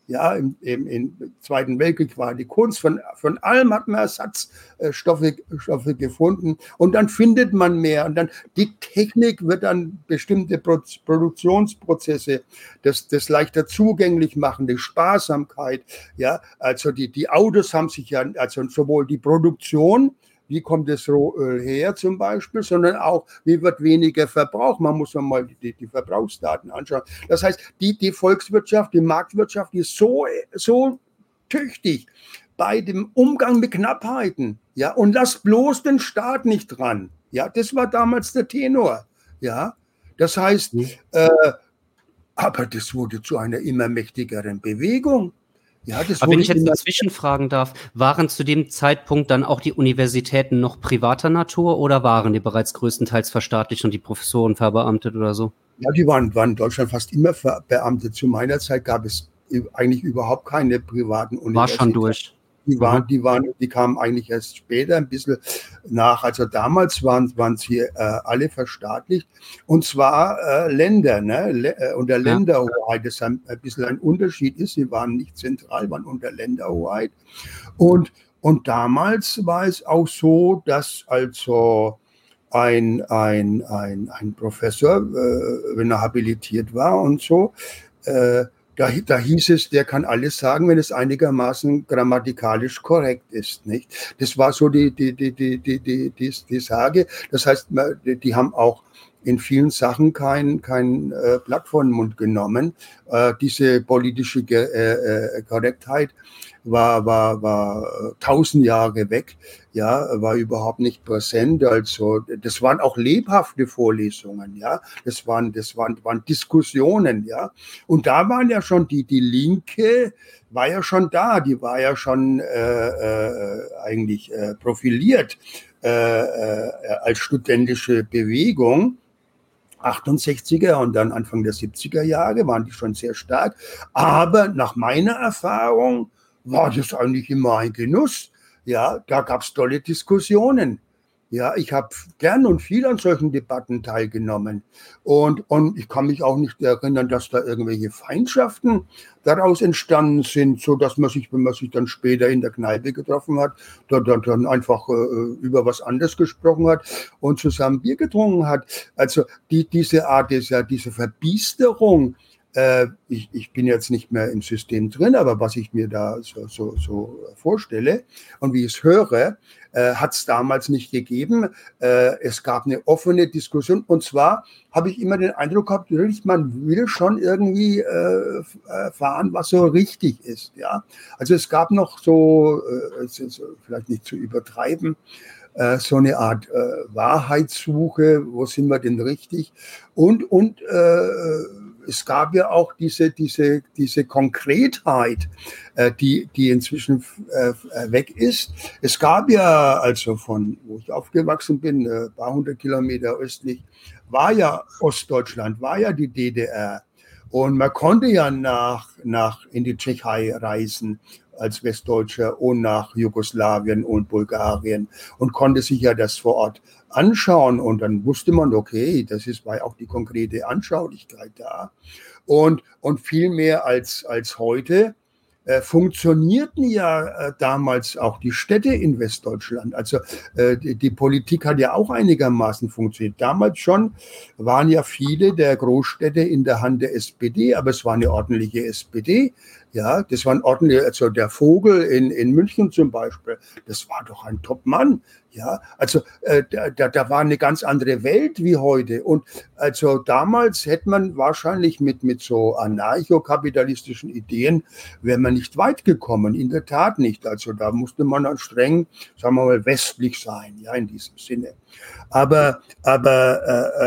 Ja, im, im, im Zweiten Weltkrieg war die Kunst, von, von allem hat man Ersatzstoffe Stoffe gefunden und dann findet man mehr und dann die Technik wird dann bestimmte Pro Produktionsprozesse, das, das leichter zugänglich machen, die Sparsamkeit, ja, also die, die Autos haben sich ja, also sowohl die Produktion, wie kommt das Rohöl her zum Beispiel, sondern auch, wie wird weniger verbraucht. Man muss mal die, die Verbrauchsdaten anschauen. Das heißt, die, die Volkswirtschaft, die Marktwirtschaft, die ist so, so tüchtig bei dem Umgang mit Knappheiten. Ja, und lass bloß den Staat nicht dran. Ja, das war damals der Tenor. Ja, das heißt, mhm. äh, aber das wurde zu einer immer mächtigeren Bewegung. Ja, das Aber wenn ich jetzt dazwischen fragen darf, waren zu dem Zeitpunkt dann auch die Universitäten noch privater Natur oder waren die bereits größtenteils verstaatlicht und die Professoren verbeamtet oder so? Ja, die waren, waren in Deutschland fast immer verbeamtet. Zu meiner Zeit gab es eigentlich überhaupt keine privaten Universitäten. War schon durch. Die waren, die waren, die kamen eigentlich erst später ein bisschen nach. Also damals waren, waren sie äh, alle verstaatlicht. Und zwar äh, Länder, ne? L äh, unter ja. Länderhoheit. Das ein, ein bisschen ein Unterschied ist. Sie waren nicht zentral, waren unter Länderhoheit. Und, und damals war es auch so, dass also ein, ein, ein, ein Professor, äh, wenn er habilitiert war und so, äh, Da, da hieß es, der kann alles sagen, wenn es einigermaßen grammatikalisch korrekt ist, nicht? Das war so die, die, die, die, die, die, die, die Sage. Das heißt, die haben auch in vielen Sachen kein, kein äh, Blatt vor den Mund genommen. Äh, diese politische Ge äh, äh, Korrektheit war, war, war tausend Jahre weg, ja, war überhaupt nicht präsent. Also, das waren auch lebhafte Vorlesungen, ja. Das waren, das waren, waren Diskussionen, ja. Und da waren ja schon die, die Linke war ja schon da, die war ja schon äh, äh, eigentlich äh, profiliert äh, äh, als studentische Bewegung. achtundsechziger und dann Anfang der siebziger Jahre waren die schon sehr stark. Aber nach meiner Erfahrung war das eigentlich immer ein Genuss. Ja, da gab es tolle Diskussionen. Ja, ich habe gern und viel an solchen Debatten teilgenommen. Und, und ich kann mich auch nicht erinnern, dass da irgendwelche Feindschaften daraus entstanden sind, so dass man sich, wenn man sich dann später in der Kneipe getroffen hat, dann, dann, dann einfach äh, über was anderes gesprochen hat und zusammen Bier getrunken hat. Also die, diese Art, dieser, diese Verbiesterung, äh, ich, ich bin jetzt nicht mehr im System drin, aber was ich mir da so, so, so vorstelle und wie ich es höre, äh, hat es damals nicht gegeben. Äh, es gab eine offene Diskussion und zwar habe ich immer den Eindruck gehabt, man will schon irgendwie äh, erfahren, was so richtig ist. Ja? Also es gab noch so, äh, so vielleicht nicht zu übertreiben, äh, so eine Art äh, Wahrheitssuche, wo sind wir denn richtig? Und, und äh, es gab ja auch diese, diese, diese Konkretheit, äh, die, die inzwischen äh, weg ist. Es gab ja, also von wo ich aufgewachsen bin, ein paar hundert Kilometer östlich, war ja Ostdeutschland, war ja die D D R. Und man konnte ja nach, nach in die Tschechei reisen als Westdeutscher und nach Jugoslawien und Bulgarien und konnte sich ja das vor Ort anschauen. Und dann wusste man, okay, das ist, war auch die konkrete Anschaulichkeit da. Und, und viel mehr als, als heute äh, funktionierten ja äh, damals auch die Städte in Westdeutschland. Also äh, die, die Politik hat ja auch einigermaßen funktioniert. Damals schon waren ja viele der Großstädte in der Hand der S P D, aber es war eine ordentliche S P D. Ja, das war ein ordentlicher, also der Vogel in, in München zum Beispiel, das war doch ein Top-Mann. Ja, also äh, da, da war eine ganz andere Welt wie heute. Und also damals hätte man wahrscheinlich mit, mit so anarchokapitalistischen Ideen, wäre man nicht weit gekommen, in der Tat nicht. Also da musste man dann streng, sagen wir mal, westlich sein, ja, in diesem Sinne. Aber, aber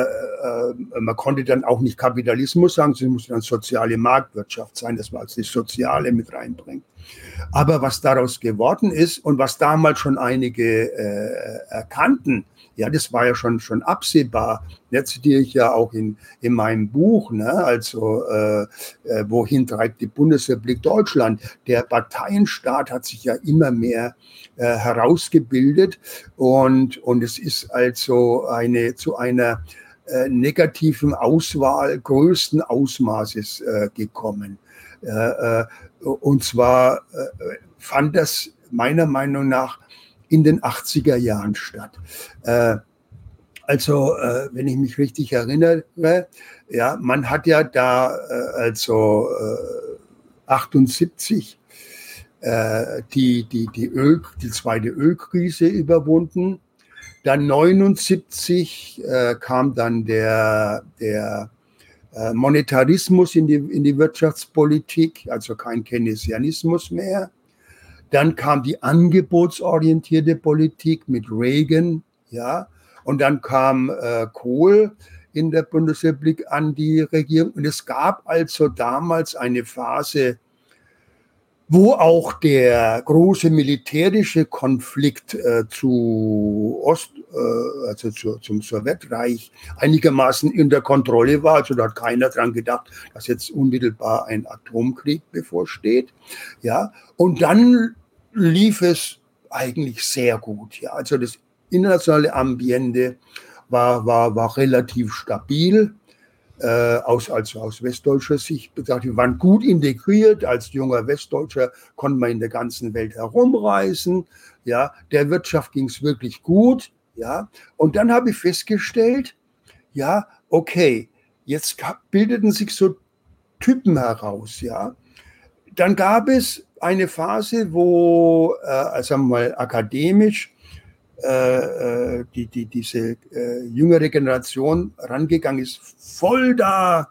äh, äh, man konnte dann auch nicht Kapitalismus sagen, es musste dann soziale Marktwirtschaft sein, das war also das Soziale mit reinbringt. Aber was daraus geworden ist und was damals schon einige äh, erkannten, ja, das war ja schon schon absehbar. Jetzt zitiere ich ja auch in, in meinem Buch, ne, also äh, äh, wohin treibt die Bundesrepublik Deutschland? Der Parteienstaat hat sich ja immer mehr äh, herausgebildet und und es ist also eine zu einer äh, negativen Auswahl größten Ausmaßes äh, gekommen. Äh, äh, und zwar äh, fand das meiner Meinung nach in den achtziger Jahren statt. Äh, also, äh, wenn ich mich richtig erinnere, ja, man hat ja da äh, also äh, achtundsiebzig äh, die, die, die, Öl, die zweite Ölkrise überwunden. Dann neunundsiebzig äh, kam dann der, der äh, Monetarismus in die, in die Wirtschaftspolitik, also kein Keynesianismus mehr. Dann kam die angebotsorientierte Politik mit Reagan, ja, und dann kam äh, Kohl in der Bundesrepublik an die Regierung. Und es gab also damals eine Phase, wo auch der große militärische Konflikt äh, zu Ost, äh, also zu, zum Sowjetreich einigermaßen unter Kontrolle war. Also da hat keiner dran gedacht, dass jetzt unmittelbar ein Atomkrieg bevorsteht. Ja, und dann lief es eigentlich sehr gut. Ja, also das internationale Ambiente war, war, war relativ stabil. Äh, aus, also aus westdeutscher Sicht betrachtet, wir waren gut integriert. Als junger Westdeutscher konnte man in der ganzen Welt herumreisen. Ja, der Wirtschaft ging es wirklich gut. Ja, und dann habe ich festgestellt, ja, okay, jetzt bildeten sich so Typen heraus. Ja, dann gab es eine Phase, wo, äh, sagen wir mal, akademisch Äh, die, die, diese äh, jüngere Generation rangegangen ist, voll da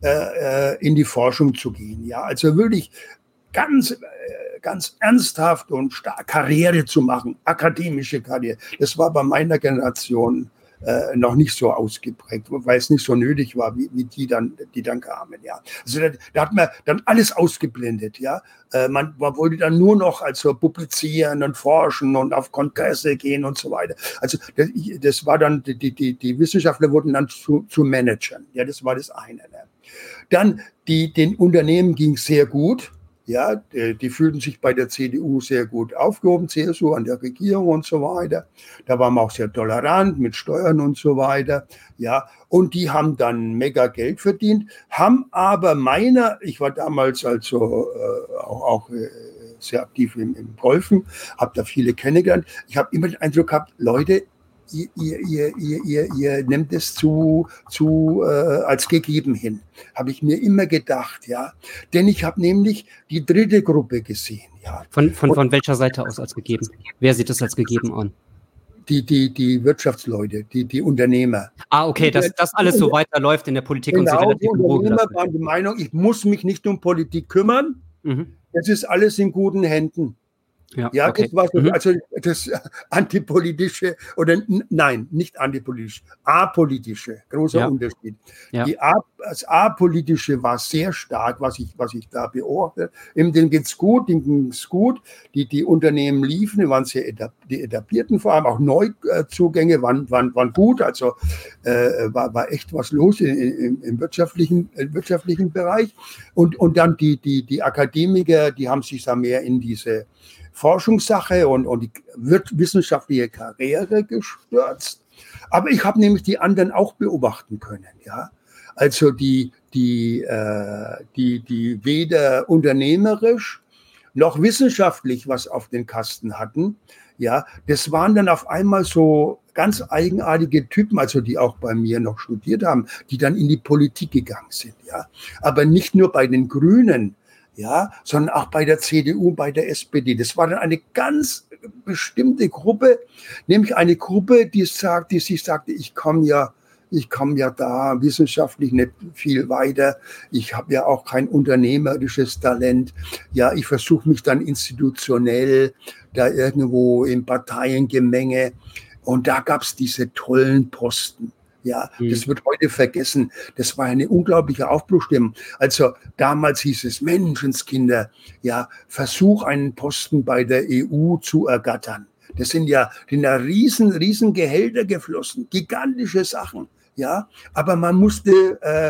äh, in die Forschung zu gehen. Ja, also wirklich ganz, äh, ganz ernsthaft und stark Karriere zu machen, akademische Karriere. Das war bei meiner Generation äh, noch nicht so ausgeprägt, weil es nicht so nötig war, wie, wie die dann, die dann kamen. Ja, also da, da hat man dann alles ausgeblendet. Ja, äh, man, man wollte dann nur noch also publizieren und forschen und auf Kongresse gehen und so weiter. Also das, das war dann die, die, die Wissenschaftler wurden dann zu, zu Managern. Ja, das war das eine. Ne? Dann die, den Unternehmen ging es sehr gut. Ja, die, die fühlten sich bei der C D U sehr gut aufgehoben, C S U an der Regierung und so weiter. Da waren wir auch sehr tolerant mit Steuern und so weiter. Ja, und die haben dann mega Geld verdient, haben aber meiner, ich war damals also äh, auch, auch äh, sehr aktiv im, im Golfen, habe da viele kennengelernt. Ich habe immer den Eindruck gehabt, Leute, Ihr, ihr, ihr, ihr, ihr, ihr nehmt es zu, zu äh, als gegeben hin, habe ich mir immer gedacht, ja. Denn ich habe nämlich die dritte Gruppe gesehen, ja. Von, von, von welcher Seite aus als gegeben? Wer sieht das als gegeben an? Die, die, die Wirtschaftsleute, die, die Unternehmer. Ah, okay, dass das alles so weiterläuft in der Politik genau, und sie relativ die Unternehmer waren die Meinung, ich muss mich nicht um Politik kümmern, mhm. Das ist alles in guten Händen. Ja, ja okay. Das war so, also das antipolitische oder nein, nicht antipolitisch, apolitische, großer ja. Unterschied. Ja. Die A, das apolitische war sehr stark, was ich, was ich da beobachte. Denen geht's gut, denen ging's gut. Die, die Unternehmen liefen, die waren sehr etab, die etablierten, vor allem auch Neuzugänge waren, waren, waren gut. Also äh, war, war echt was los in, in, im wirtschaftlichen, im wirtschaftlichen Bereich. Und, und dann die, die, die Akademiker, die haben sich da mehr in diese Forschungssache und, und die wird wissenschaftliche Karriere gestürzt. Aber ich habe nämlich die anderen auch beobachten können. Ja, also die, die, äh, die, die weder unternehmerisch noch wissenschaftlich was auf den Kasten hatten. Ja, das waren dann auf einmal so ganz eigenartige Typen, also die auch bei mir noch studiert haben, die dann in die Politik gegangen sind. Ja, aber nicht nur bei den Grünen. Ja, sondern auch bei der C D U, bei der S P D. Das war dann eine ganz bestimmte Gruppe, nämlich eine Gruppe, die sagt, die sich sagte, ich komme ja, ich komme ja da wissenschaftlich nicht viel weiter. Ich habe ja auch kein unternehmerisches Talent. Ja, ich versuche mich dann institutionell da irgendwo im Parteiengemenge. Und da gab es diese tollen Posten. Ja, mhm. Das wird heute vergessen. Das war eine unglaubliche Aufbruchstimmung. Also damals hieß es, Menschenskinder, ja, versuch einen Posten bei der E U zu ergattern. Das sind ja, sind ja riesen, riesen Gehälter geflossen, gigantische Sachen. Ja, aber man musste äh,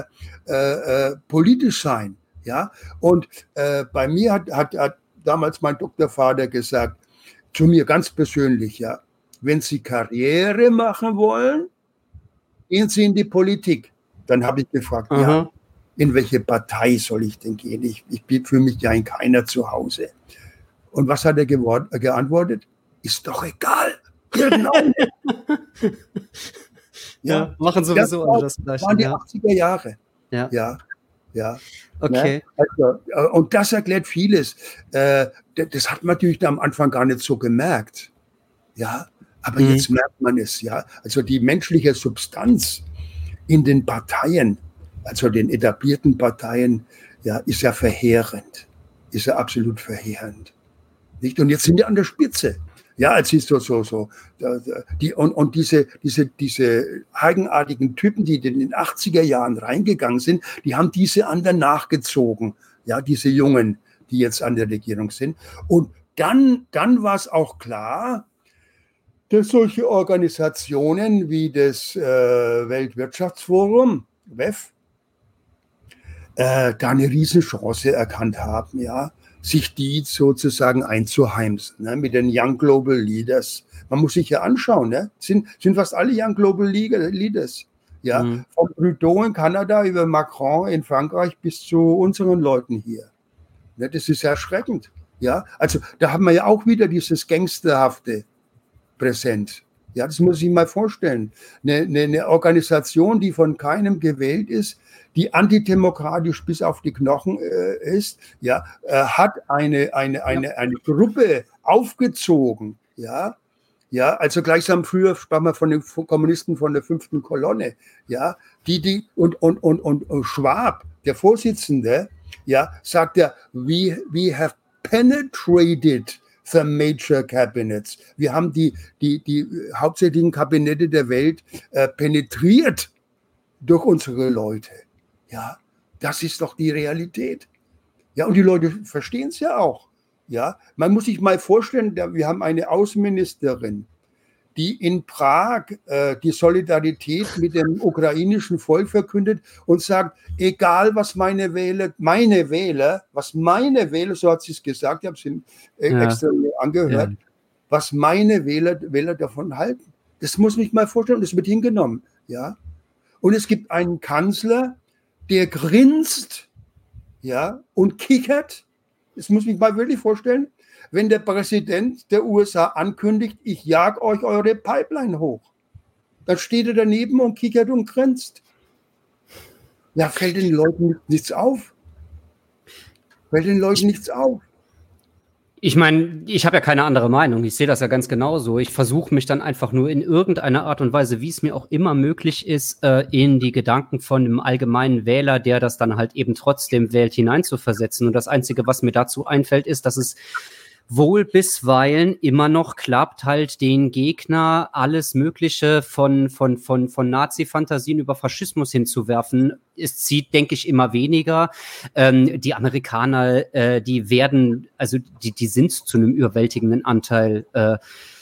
äh, äh, politisch sein. Ja, und äh, bei mir hat, hat, hat damals mein Doktorvater gesagt, zu mir ganz persönlich, ja, wenn Sie Karriere machen wollen, gehen Sie in die Politik. Dann habe ich gefragt, Aha. ja, in welche Partei soll ich denn gehen? Ich, ich fühle mich ja in keiner zu Hause. Und was hat er gewort, äh, geantwortet? Ist doch egal. Genau. ja, ja, machen sowieso das war, das Gleiche. Das waren die ja. achtziger Jahre. Ja. Ja. Ja. Okay. Also, und das erklärt vieles. Das hat man natürlich am Anfang gar nicht so gemerkt. Ja. Aber mhm. jetzt merkt man es, ja. Also die menschliche Substanz in den Parteien, also den etablierten Parteien, ja, ist ja verheerend. Ist ja absolut verheerend. Nicht? Und jetzt sind die an der Spitze. Ja, es ist so, so, so. Die, und und diese, diese, diese eigenartigen Typen, die in den achtziger Jahren reingegangen sind, die haben diese anderen nachgezogen. Ja, diese Jungen, die jetzt an der Regierung sind. Und dann, dann war es auch klar, dass solche Organisationen wie das äh, Weltwirtschaftsforum, W E F, äh, da eine Riesenchance erkannt haben, ja, sich die sozusagen einzuheimsen, ne, mit den Young Global Leaders. Man muss sich ja anschauen, ne, sind, sind fast alle Young Global Leaders, ja, mhm. von Trudeau in Kanada über Macron in Frankreich bis zu unseren Leuten hier. Ne, das ist erschreckend, ja. Also da haben wir ja auch wieder dieses Gangsterhafte präsent. Ja, das muss ich mal vorstellen. Eine, eine, eine Organisation, die von keinem gewählt ist, die antidemokratisch bis auf die Knochen äh, ist, ja, äh, hat eine, eine, eine, eine Gruppe aufgezogen, ja, ja, also gleichsam früher sprach man von den Kommunisten von der fünften Kolonne, ja, die, die, und, und, und, und, und Schwab, der Vorsitzende, ja, sagt ja, we, we have penetrated the major cabinets. Wir haben die, die, die hauptsächlichen Kabinette der Welt äh, penetriert durch unsere Leute. Ja, das ist doch die Realität. Ja, und die Leute verstehen es ja auch. Ja, man muss sich mal vorstellen, wir haben eine Außenministerin, die in Prag äh, die Solidarität mit dem ukrainischen Volk verkündet und sagt, egal was meine Wähler, meine Wähler, was meine Wähler, so hat sie es gesagt, ich habe es äh, ja. extra angehört, ja. was meine Wähler, Wähler davon halten. Das muss ich mal vorstellen, das wird hingenommen. Ja, und es gibt einen Kanzler, der grinst, ja, und kichert. Das muss ich mal wirklich vorstellen. Wenn der Präsident der U S A ankündigt, ich jag euch eure Pipeline hoch, dann steht er daneben und kichert und grinst. Ja, fällt den Leuten nichts auf. Fällt den Leuten nichts auf. Ich meine, ich habe ja keine andere Meinung. Ich sehe das ja ganz genauso. Ich versuche mich dann einfach nur in irgendeiner Art und Weise, wie es mir auch immer möglich ist, äh, in die Gedanken von einem allgemeinen Wähler, der das dann halt eben trotzdem wählt, hineinzuversetzen. Und das Einzige, was mir dazu einfällt, ist, dass es wohl bisweilen immer noch klappt, halt den Gegner alles Mögliche von, von, von, von Nazi-Fantasien über Faschismus hinzuwerfen. Es zieht, denke ich, immer weniger. Ähm, die Amerikaner, äh, die werden, also die, die sind zu einem überwältigenden Anteil äh,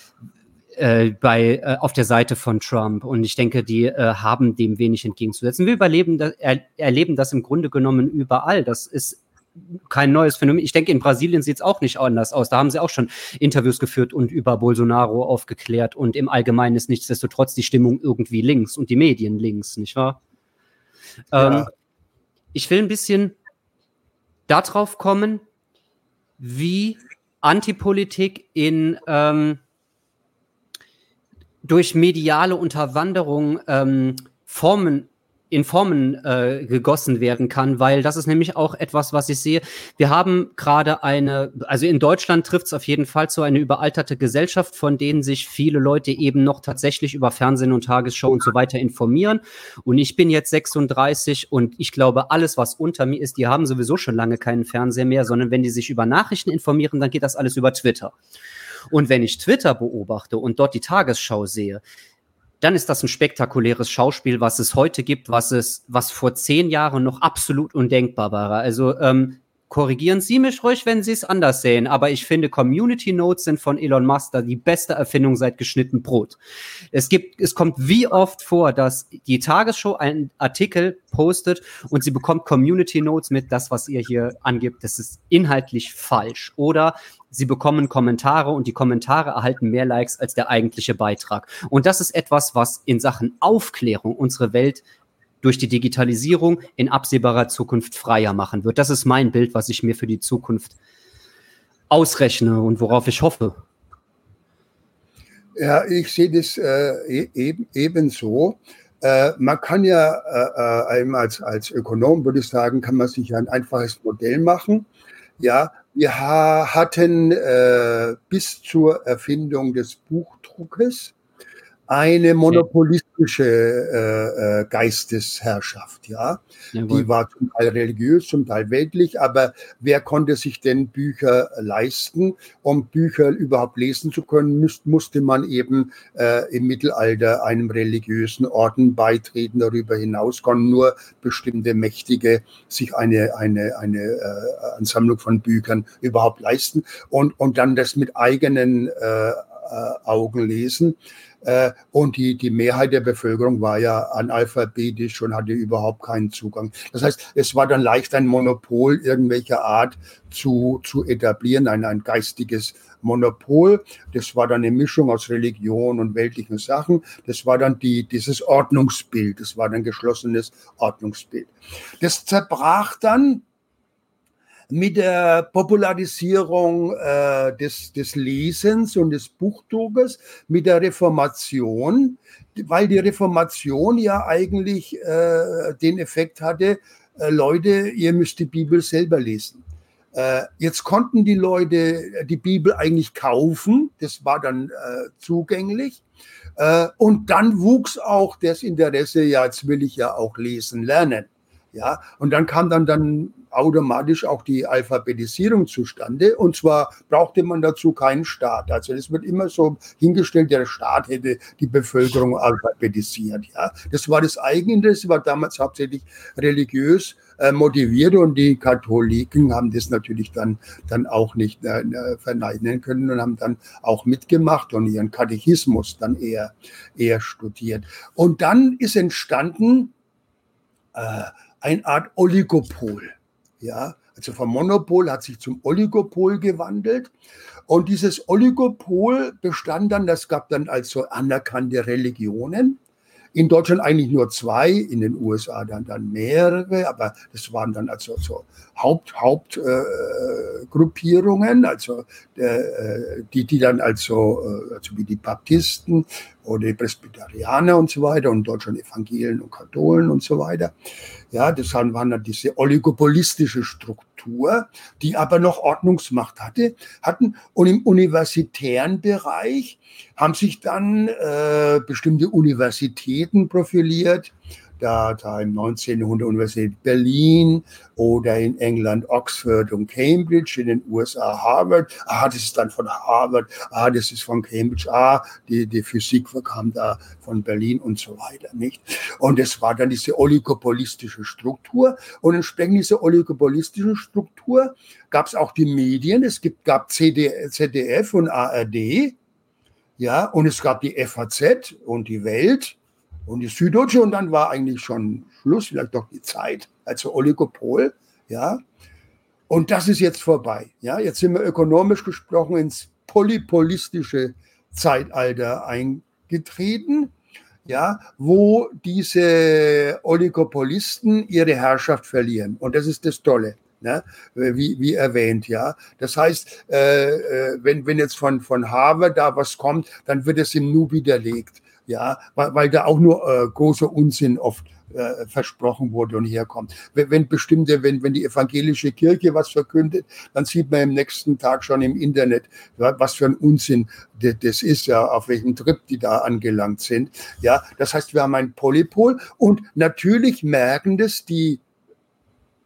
äh, bei, äh, auf der Seite von Trump. Und ich denke, die äh, haben dem wenig entgegenzusetzen. Wir überleben das, er, erleben das im Grunde genommen überall. Das ist kein neues Phänomen. Ich denke, in Brasilien sieht es auch nicht anders aus. Da haben sie auch schon Interviews geführt und über Bolsonaro aufgeklärt. Und im Allgemeinen ist nichtsdestotrotz die Stimmung irgendwie links und die Medien links, nicht wahr? Ja. Ähm, ich will ein bisschen darauf kommen, wie Antipolitik in ähm, durch mediale Unterwanderung ähm, Formen in Formen äh, gegossen werden kann, weil das ist nämlich auch etwas, was ich sehe. Wir haben gerade eine, also in Deutschland trifft es auf jeden Fall zu eine überalterte Gesellschaft, von denen sich viele Leute eben noch tatsächlich über Fernsehen und Tagesschau und so weiter informieren. Und ich bin jetzt sechsunddreißig und ich glaube, alles, was unter mir ist, die haben sowieso schon lange keinen Fernseher mehr, sondern wenn die sich über Nachrichten informieren, dann geht das alles über Twitter. Und wenn ich Twitter beobachte und dort die Tagesschau sehe, dann ist das ein spektakuläres Schauspiel, was es heute gibt, was es, was vor zehn Jahren noch absolut undenkbar war. Also ähm, korrigieren Sie mich ruhig, wenn Sie es anders sehen, aber ich finde, Community Notes sind von Elon Musk da die beste Erfindung seit geschnitten Brot. Es gibt, es kommt wie oft vor, dass die Tagesschau einen Artikel postet und sie bekommt Community Notes mit, das, was ihr hier angibt, das ist inhaltlich falsch. Oder sie bekommen Kommentare und die Kommentare erhalten mehr Likes als der eigentliche Beitrag. Und das ist etwas, was in Sachen Aufklärung unsere Welt durch die Digitalisierung in absehbarer Zukunft freier machen wird. Das ist mein Bild, was ich mir für die Zukunft ausrechne und worauf ich hoffe. Ja, ich sehe das äh, eben, ebenso. Äh, man kann ja äh, äh, als, als Ökonom, würde ich sagen, kann man sich ein einfaches Modell machen. Ja, wir ha- hatten äh, bis zur Erfindung des Buchdruckes eine monopolistische äh, äh, Geistesherrschaft, ja. Jawohl. Die war zum Teil religiös, zum Teil weltlich, aber wer konnte sich denn Bücher leisten? Um Bücher überhaupt lesen zu können, müß, musste man eben äh, im Mittelalter einem religiösen Orden beitreten. Darüber hinaus konnten nur bestimmte Mächtige sich eine, eine, eine äh, Ansammlung von Büchern überhaupt leisten und, und dann das mit eigenen äh, äh, Augen lesen. Und die, die Mehrheit der Bevölkerung war ja analphabetisch und hatte überhaupt keinen Zugang. Das heißt, es war dann leicht, ein Monopol irgendwelcher Art zu, zu etablieren, ein, ein geistiges Monopol. Das war dann eine Mischung aus Religion und weltlichen Sachen. Das war dann die, dieses Ordnungsbild. Das war dann geschlossenes Ordnungsbild. Das zerbrach dann mit der Popularisierung äh, des, des Lesens und des Buchdruckes, mit der Reformation, weil die Reformation ja eigentlich äh, den Effekt hatte, äh, Leute, ihr müsst die Bibel selber lesen. Äh, jetzt konnten die Leute die Bibel eigentlich kaufen, das war dann äh, zugänglich. Äh, und dann wuchs auch das Interesse, ja, jetzt will ich ja auch lesen lernen. Ja, und dann kam dann, dann automatisch auch die Alphabetisierung zustande. Und zwar brauchte man dazu keinen Staat. Also es wird immer so hingestellt, der Staat hätte die Bevölkerung alphabetisiert. Ja, das war das Eigeninteresse, war damals hauptsächlich religiös äh, motiviert und die Katholiken haben das natürlich dann, dann auch nicht äh, verneinen können und haben dann auch mitgemacht und ihren Katechismus dann eher, eher studiert. Und dann ist entstanden äh, eine Art Oligopol. Ja, also vom Monopol hat sich zum Oligopol gewandelt. Und dieses Oligopol bestand dann, das gab dann also anerkannte Religionen. In Deutschland eigentlich nur zwei, in den U S A dann, dann mehrere, aber das waren dann also so Haupt, Hauptgruppierungen, äh, also äh, die, die dann also, äh, also wie die Baptisten oder die Presbyterianer und so weiter und in Deutschland Evangelien und Katholen und so weiter. Ja, das waren dann diese oligopolistische Struktur, die aber noch Ordnungsmacht hatte, hatten. Und im universitären Bereich haben sich dann äh, bestimmte Universitäten profiliert. Da, da im neunzehnten Jahrhundert Universität Berlin oder in England Oxford und Cambridge, in den U S A Harvard. Ah, das ist dann von Harvard. Ah, das ist von Cambridge. Ah, die, die Physik kam da von Berlin und so weiter, nicht? Und es war dann diese oligopolistische Struktur. Und entsprechend dieser oligopolistischen Struktur gab es auch die Medien. Es gibt, gab Z D F und A R D. Ja, und es gab die F A Z und die Welt und die Süddeutsche und dann war eigentlich schon Schluss, vielleicht doch die Zeit, also Oligopol, ja. Und das ist jetzt vorbei, ja. Jetzt sind wir ökonomisch gesprochen ins polypolistische Zeitalter eingetreten, ja, wo diese Oligopolisten ihre Herrschaft verlieren. Und das ist das Tolle. Ne, wie, wie erwähnt, ja. Das heißt, äh, wenn, wenn jetzt von, von Harvard da was kommt, dann wird es im Nu widerlegt, ja, weil, weil da auch nur äh, großer Unsinn oft äh, versprochen wurde und herkommt. Wenn, wenn bestimmte, wenn, wenn die evangelische Kirche was verkündet, dann sieht man im nächsten Tag schon im Internet, was für ein Unsinn das, das ist, ja, auf welchem Trip die da angelangt sind. Ja, das heißt, wir haben ein Polypol und natürlich merken das die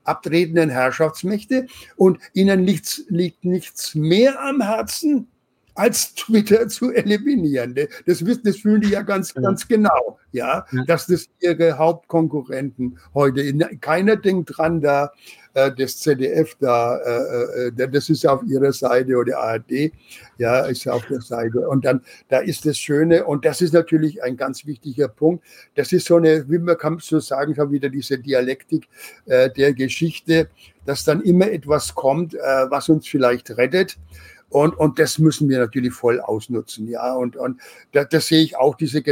abtretenden Herrschaftsmächte und ihnen liegt's, liegt nichts mehr am Herzen, als Twitter zu eliminieren. Das wissen, das fühlen die ja ganz, ja. ganz genau, ja, ja, dass das ihre Hauptkonkurrenten heute, keiner denkt dran, da das Z D F da, das ist auf ihrer Seite, oder A R D, ja, ist auf der Seite. Und dann, da ist das Schöne, und das ist natürlich ein ganz wichtiger Punkt, das ist so eine, wie man kann so sagen, schon wieder diese Dialektik der Geschichte, dass dann immer etwas kommt, was uns vielleicht rettet. Und, und das müssen wir natürlich voll ausnutzen, ja. Und, und da, das sehe ich auch, diese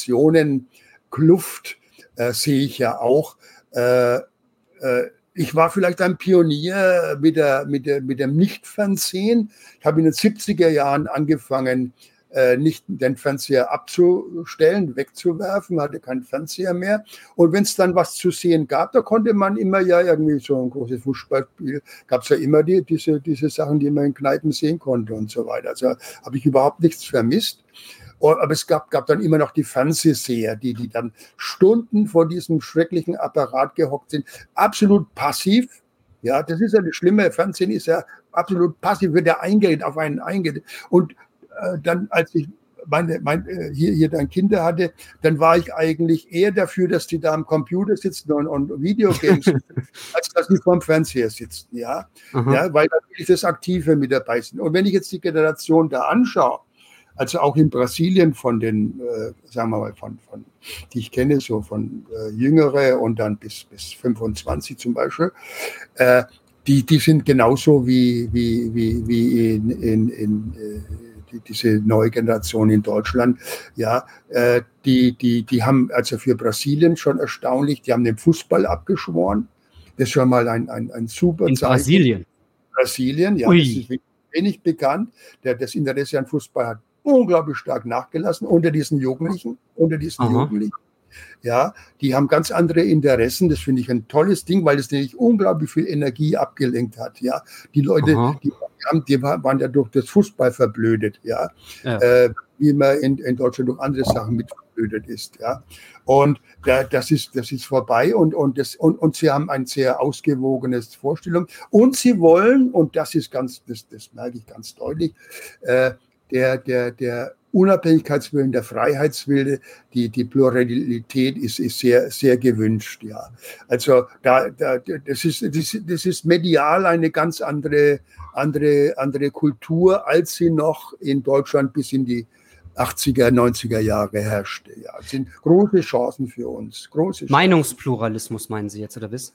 Generationenkluft äh, sehe ich ja auch. Äh, äh, ich war vielleicht ein Pionier mit, der, mit, der, mit dem Nichtfernsehen. Ich habe in den siebziger Jahren angefangen, äh, nicht den Fernseher abzustellen, wegzuwerfen, hatte keinen Fernseher mehr. Und wenn es dann was zu sehen gab, da konnte man immer ja irgendwie so ein großes Fußballspiel, gab es ja immer die, diese, diese Sachen, die man in Kneipen sehen konnte und so weiter. Also habe ich überhaupt nichts vermisst. Aber es gab, gab dann immer noch die Fernsehseher, die, die dann Stunden vor diesem schrecklichen Apparat gehockt sind, absolut passiv. Ja, das ist ja das Schlimme. Fernsehen ist ja absolut passiv, wird ja eingeredet, auf einen eingeredet. Und äh, dann, als ich meine, mein, äh, hier, hier dann Kinder hatte, dann war ich eigentlich eher dafür, dass die da am Computer sitzen und, und Videogames, als dass die vorm Fernseher sitzen. Ja, ja, weil natürlich das Aktive mit dabei sind. Und wenn ich jetzt die Generation da anschaue, also auch in Brasilien von den, äh, sagen wir mal, von, von, die ich kenne, so von äh, Jüngere und dann bis, bis fünfundzwanzig zum Beispiel, äh, die, die sind genauso wie, wie, wie, wie in, in, in äh, die, diese neue Generation in Deutschland. Ja, äh, die, die, die haben also für Brasilien schon erstaunlich, die haben den Fußball abgeschworen. Das ist schon mal ein, ein, ein super in Zeichen. Brasilien? Brasilien, ja, Ui. Das ist wenig bekannt. Der, das Interesse an Fußball hat unglaublich stark nachgelassen unter diesen Jugendlichen, unter diesen Aha. Jugendlichen. Ja, die haben ganz andere Interessen. Das finde ich ein tolles Ding, weil es nämlich unglaublich viel Energie abgelenkt hat. Ja, die Leute, die, haben, die waren ja durch das Fußball verblödet. Ja, ja. Äh, wie man in, in Deutschland durch andere Sachen mit verblödet ist. Ja, und da, das ist das ist vorbei und und das und, und sie haben ein sehr ausgewogenes Vorstellung und sie wollen, und das ist ganz, das, das merke ich ganz deutlich. Äh, Der, der, der Unabhängigkeitswillen, der Freiheitswille, die, die Pluralität ist, ist sehr, sehr gewünscht, ja. Also da, da, das ist, das, das ist medial eine ganz andere, andere, andere Kultur, als sie noch in Deutschland bis in die achtziger, neunziger Jahre herrschte, ja. Es sind große Chancen für uns, große Chancen. Meinungspluralismus meinen Sie jetzt, oder was?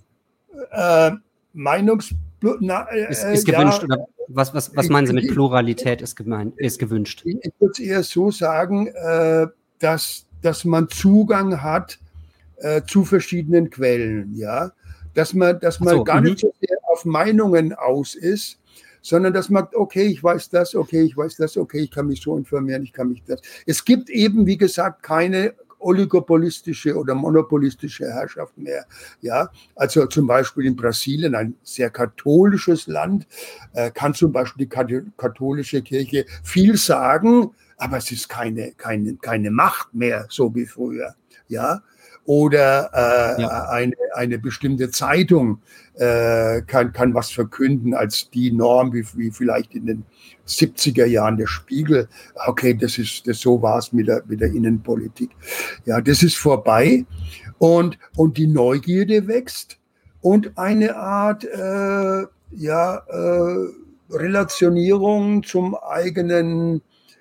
Äh, Meinungspluralismus ist, ist gewünscht, ja. Oder was, was, was meinen Sie mit Pluralität ist, gemein, ist gewünscht? Ich würde es eher so sagen, äh, dass, dass man Zugang hat äh, zu verschiedenen Quellen, ja. Dass man, dass man so, gar nicht so sehr auf Meinungen aus ist, sondern dass man, okay, ich weiß das, okay, ich weiß das, okay, ich kann mich so informieren, ich kann mich das. Es gibt eben, wie gesagt, keine oligopolistische oder monopolistische Herrschaft mehr. Ja, also zum Beispiel in Brasilien, ein sehr katholisches Land, äh, kann zum Beispiel die katholische Kirche viel sagen, aber es ist keine, keine, keine Macht mehr, so wie früher. Ja, oder äh, ja. eine, eine bestimmte Zeitung äh, kann, kann was verkünden als die Norm, wie, wie vielleicht in den siebziger Jahren der Spiegel. Okay, das ist, das, so war es mit der, mit der Innenpolitik. Ja, das ist vorbei und, und die Neugierde wächst und eine Art, äh, ja, äh, Relationierung zum eigenen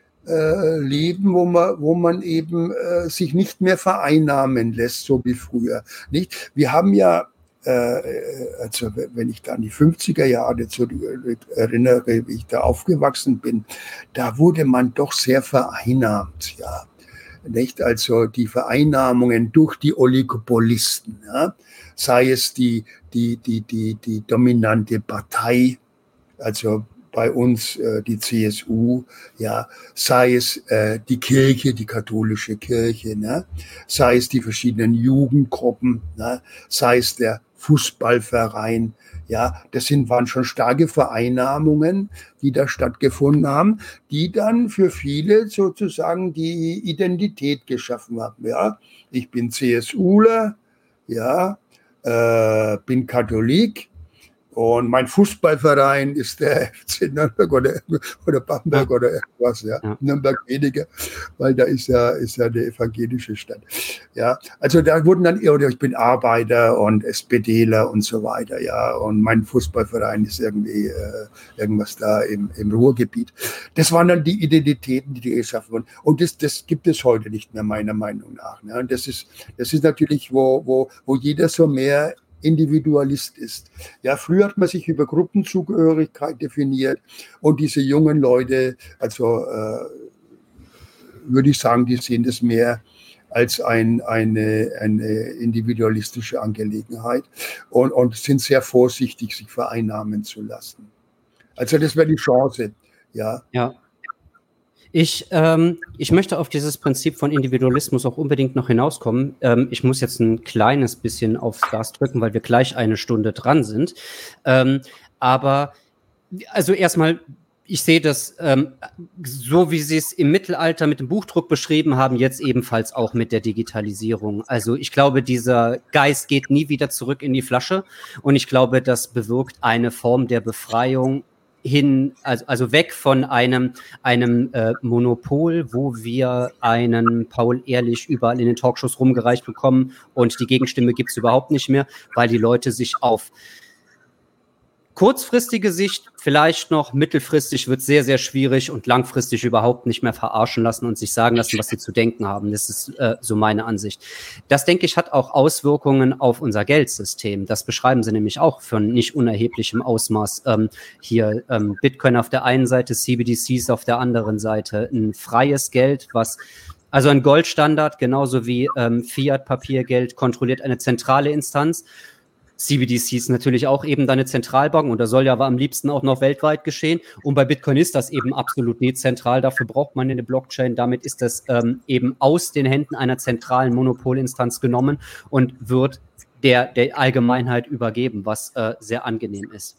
Äh, leben, wo man, wo man eben äh, sich nicht mehr vereinnahmen lässt, so wie früher. Nicht? Wir haben ja, äh, also wenn ich da an die fünfziger Jahre zurück erinnere, wie ich da aufgewachsen bin, da wurde man doch sehr vereinnahmt, ja. Nicht? Also die Vereinnahmungen durch die Oligopolisten, ja? Sei es die, die, die, die, die dominante Partei, also bei uns äh, die C S U, ja, sei es äh, die Kirche, die katholische Kirche, ne? Sei es die verschiedenen Jugendgruppen, ne? Sei es der Fußballverein, ja, das sind, waren schon starke Vereinnahmungen, die da stattgefunden haben, die dann für viele sozusagen die Identität geschaffen haben, ja. Ich bin CSUler, ja, äh, bin Katholik, Und mein Fußballverein ist der F C Nürnberg oder, oder Bamberg ja. oder irgendwas, ja. ja. Nürnberg weniger, weil da ist ja, ist ja eine evangelische Stadt. Ja, also da wurden dann, oder ich bin Arbeiter und SPDler und so weiter, ja. Und mein Fußballverein ist irgendwie äh, irgendwas da im, im Ruhrgebiet. Das waren dann die Identitäten, die die geschaffen wurden. Und das, das gibt es heute nicht mehr, meiner Meinung nach. Ne? Und das ist, das ist natürlich, wo, wo, wo jeder so mehr Individualist ist. Ja, früher hat man sich über Gruppenzugehörigkeit definiert und diese jungen Leute, also äh, würde ich sagen, die sehen das mehr als ein, eine, eine individualistische Angelegenheit und, und sind sehr vorsichtig, sich vereinnahmen zu lassen. Also das wäre die Chance, ja. Ja. Ich, ähm, ich möchte auf dieses Prinzip von Individualismus auch unbedingt noch hinauskommen. Ähm, ich muss jetzt ein kleines bisschen aufs Gas drücken, weil wir gleich eine Stunde dran sind. Ähm, aber also erstmal, ich sehe das ähm, so, wie Sie es im Mittelalter mit dem Buchdruck beschrieben haben, jetzt ebenfalls auch mit der Digitalisierung. Also ich glaube, dieser Geist geht nie wieder zurück in die Flasche und ich glaube, das bewirkt eine Form der Befreiung hin, also, also weg von einem, einem äh, Monopol, wo wir einen Paul Ehrlich überall in den Talkshows rumgereicht bekommen und die Gegenstimme gibt's überhaupt nicht mehr, weil die Leute sich auf kurzfristige Sicht vielleicht noch, mittelfristig wird sehr, sehr schwierig und langfristig überhaupt nicht mehr verarschen lassen und sich sagen lassen, was sie zu denken haben. Das ist äh, so meine Ansicht. Das, denke ich, hat auch Auswirkungen auf unser Geldsystem. Das beschreiben sie nämlich auch von nicht unerheblichem Ausmaß. Ähm, hier ähm, Bitcoin auf der einen Seite, C B D Cs auf der anderen Seite. Ein freies Geld, was also ein Goldstandard, genauso wie ähm, Fiat-Papiergeld, kontrolliert eine zentrale Instanz. C B D Cs natürlich auch eben deine Zentralbank und das soll ja aber am liebsten auch noch weltweit geschehen. Und bei Bitcoin ist das eben absolut dezentral. Dafür braucht man eine Blockchain. Damit ist das ähm, eben aus den Händen einer zentralen Monopolinstanz genommen und wird der, der Allgemeinheit übergeben, was äh, sehr angenehm ist.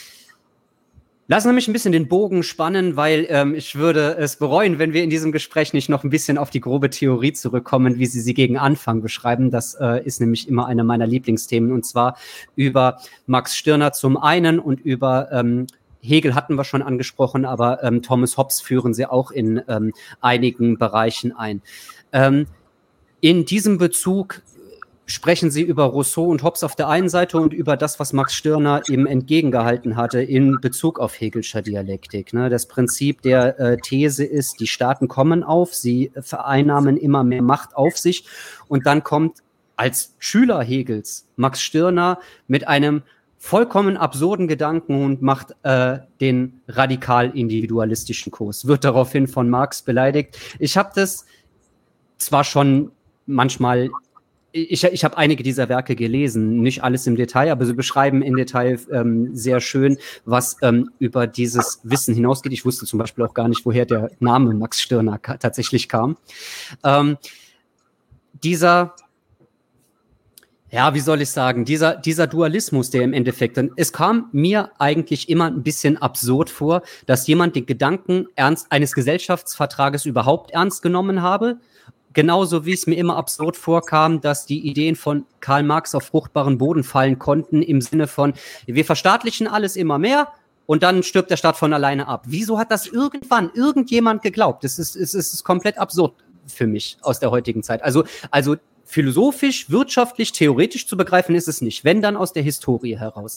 Lassen Sie mich ein bisschen den Bogen spannen, weil ähm, ich würde es bereuen, wenn wir in diesem Gespräch nicht noch ein bisschen auf die grobe Theorie zurückkommen, wie Sie sie gegen Anfang beschreiben. Das äh, ist nämlich immer eine meiner Lieblingsthemen, und zwar über Max Stirner zum einen und über ähm, Hegel hatten wir schon angesprochen, aber ähm, Thomas Hobbes führen Sie auch in ähm, einigen Bereichen ein. Ähm, in diesem Bezug sprechen Sie über Rousseau und Hobbes auf der einen Seite und über das, was Max Stirner ihm entgegengehalten hatte in Bezug auf Hegelscher Dialektik. Ne? Das Prinzip der äh, These ist, die Staaten kommen auf, sie vereinnahmen immer mehr Macht auf sich und dann kommt als Schüler Hegels Max Stirner mit einem vollkommen absurden Gedanken und macht äh, den radikal individualistischen Kurs, wird daraufhin von Marx beleidigt. Ich habe das zwar schon manchmal Ich, ich habe einige dieser Werke gelesen, nicht alles im Detail, aber sie beschreiben im Detail ähm, sehr schön, was ähm, über dieses Wissen hinausgeht. Ich wusste zum Beispiel auch gar nicht, woher der Name Max Stirner ka- tatsächlich kam. Ähm, dieser, ja, wie soll ich sagen, dieser, dieser Dualismus, der im Endeffekt, es kam mir eigentlich immer ein bisschen absurd vor, dass jemand den Gedanken ernst eines Gesellschaftsvertrages überhaupt ernst genommen habe. Genauso wie es mir immer absurd vorkam, dass die Ideen von Karl Marx auf fruchtbaren Boden fallen konnten, im Sinne von, wir verstaatlichen alles immer mehr und dann stirbt der Staat von alleine ab. Wieso hat das irgendwann irgendjemand geglaubt? Das ist, es ist komplett absurd für mich aus der heutigen Zeit. Also, also philosophisch, wirtschaftlich, theoretisch zu begreifen ist es nicht, wenn dann aus der Historie heraus.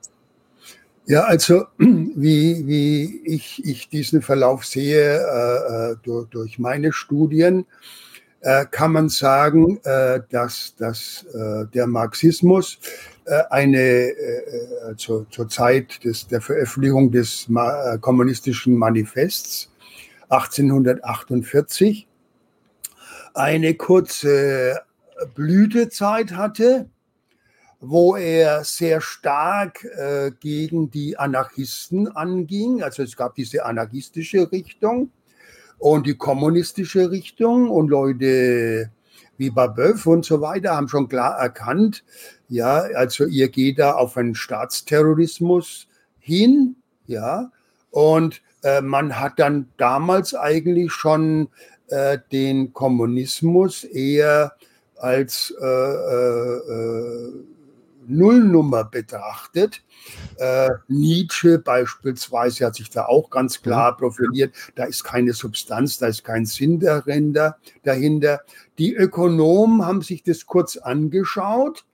Ja, also wie, wie ich, ich diesen Verlauf sehe äh, durch, durch meine Studien, äh, kann man sagen, äh, dass, dass äh, der Marxismus äh, eine äh, zur, zur Zeit des, der Veröffentlichung des Ma- kommunistischen Manifests achtzehnhundertachtundvierzig eine kurze Blütezeit hatte, wo er sehr stark äh, gegen die Anarchisten anging. Also es gab diese anarchistische Richtung und die kommunistische Richtung und Leute wie Babeuf und so weiter haben schon klar erkannt, ja, also ihr geht da auf einen Staatsterrorismus hin, ja, und äh, man hat dann damals eigentlich schon äh, den Kommunismus eher als äh, äh, Nullnummer betrachtet. Äh, Nietzsche beispielsweise hat sich da auch ganz klar profiliert. Da ist keine Substanz, da ist kein Sinn dahinter. dahinter. Die Ökonomen haben sich das kurz angeschaut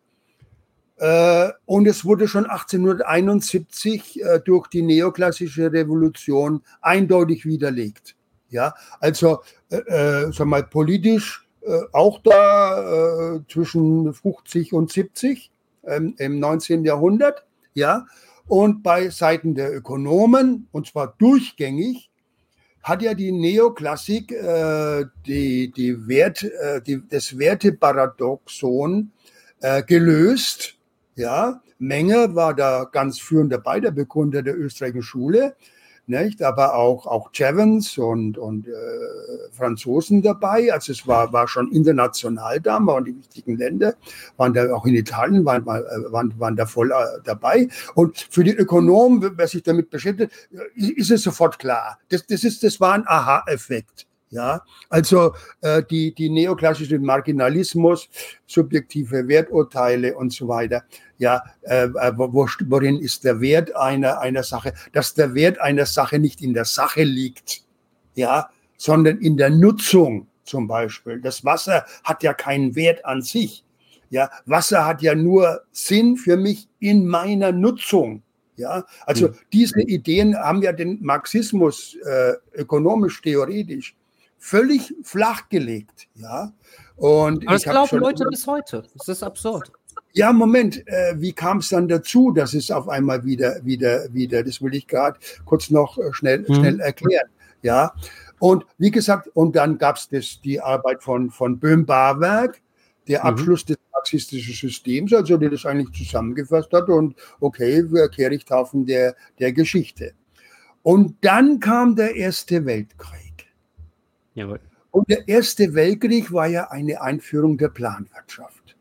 äh, und es wurde schon achtzehnhunderteinundsiebzig äh, durch die neoklassische Revolution eindeutig widerlegt. Ja, also äh, äh, sag mal, politisch äh, auch da äh, zwischen fünfzig und siebzig ähm, im neunzehnten Jahrhundert. Ja, und bei Seiten der Ökonomen, und zwar durchgängig, hat ja die Neoklassik äh, die, die Wert, äh, die, das Werteparadoxon äh, gelöst. Ja, Menger war da ganz führend dabei, der Begründer der österreichischen Schule. Nicht? Aber auch, auch Jevons und, und äh, Franzosen dabei. Also es war, war schon international da, waren die wichtigen Länder, waren da auch in Italien, waren, waren, waren da voll äh, dabei. Und für die Ökonomen, wer sich damit beschäftigt, ist es sofort klar. Das, das, ist, das war ein Aha-Effekt. Ja, also äh, die, die neoklassische Marginalismus, subjektive Werturteile und so weiter. Ja, äh, wo, worin ist der Wert einer, einer Sache? Dass der Wert einer Sache nicht in der Sache liegt, ja, sondern in der Nutzung zum Beispiel. Das Wasser hat ja keinen Wert an sich. Ja, Wasser hat ja nur Sinn für mich in meiner Nutzung. Ja, also mhm. diese Ideen haben ja den Marxismus äh, ökonomisch, theoretisch völlig flachgelegt, ja. Und aber das glauben Leute bis heute. Das ist absurd. Ja, Moment, äh, wie kam es dann dazu, dass es auf einmal wieder, wieder, wieder, das will ich gerade kurz noch äh, schnell, hm. schnell erklären, ja. Und wie gesagt, und dann gab es die Arbeit von, von Böhm-Bawerk, der Abschluss mhm. des marxistischen Systems, also der das eigentlich zusammengefasst hat und okay, Kehrichthaufen der, der Geschichte. Und dann kam der Erste Weltkrieg. Jawohl. Und der Erste Weltkrieg war ja eine Einführung der Planwirtschaft.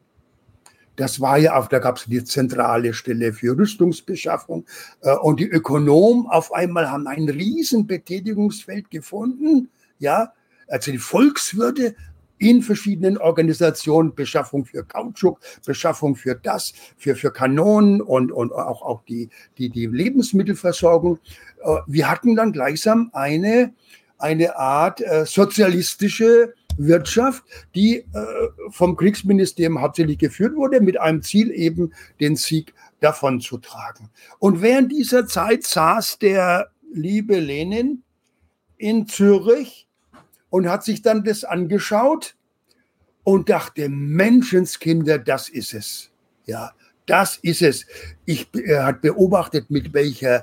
Das war ja, auf, da gab es die zentrale Stelle für Rüstungsbeschaffung äh, und die Ökonomen auf einmal haben ein riesen Betätigungsfeld gefunden, ja, also die Volkswirte in verschiedenen Organisationen, Beschaffung für Kautschuk, Beschaffung für das, für, für Kanonen und, und auch, auch die, die, die Lebensmittelversorgung. Äh, wir hatten dann gleichsam eine eine Art äh, sozialistische Wirtschaft, die äh, vom Kriegsministerium hauptsächlich geführt wurde, mit einem Ziel eben den Sieg davonzutragen. Und während dieser Zeit saß der liebe Lenin in Zürich und hat sich dann das angeschaut und dachte, Menschenskinder, das ist es. Ja, das ist es. Ich, er hat beobachtet, mit welcher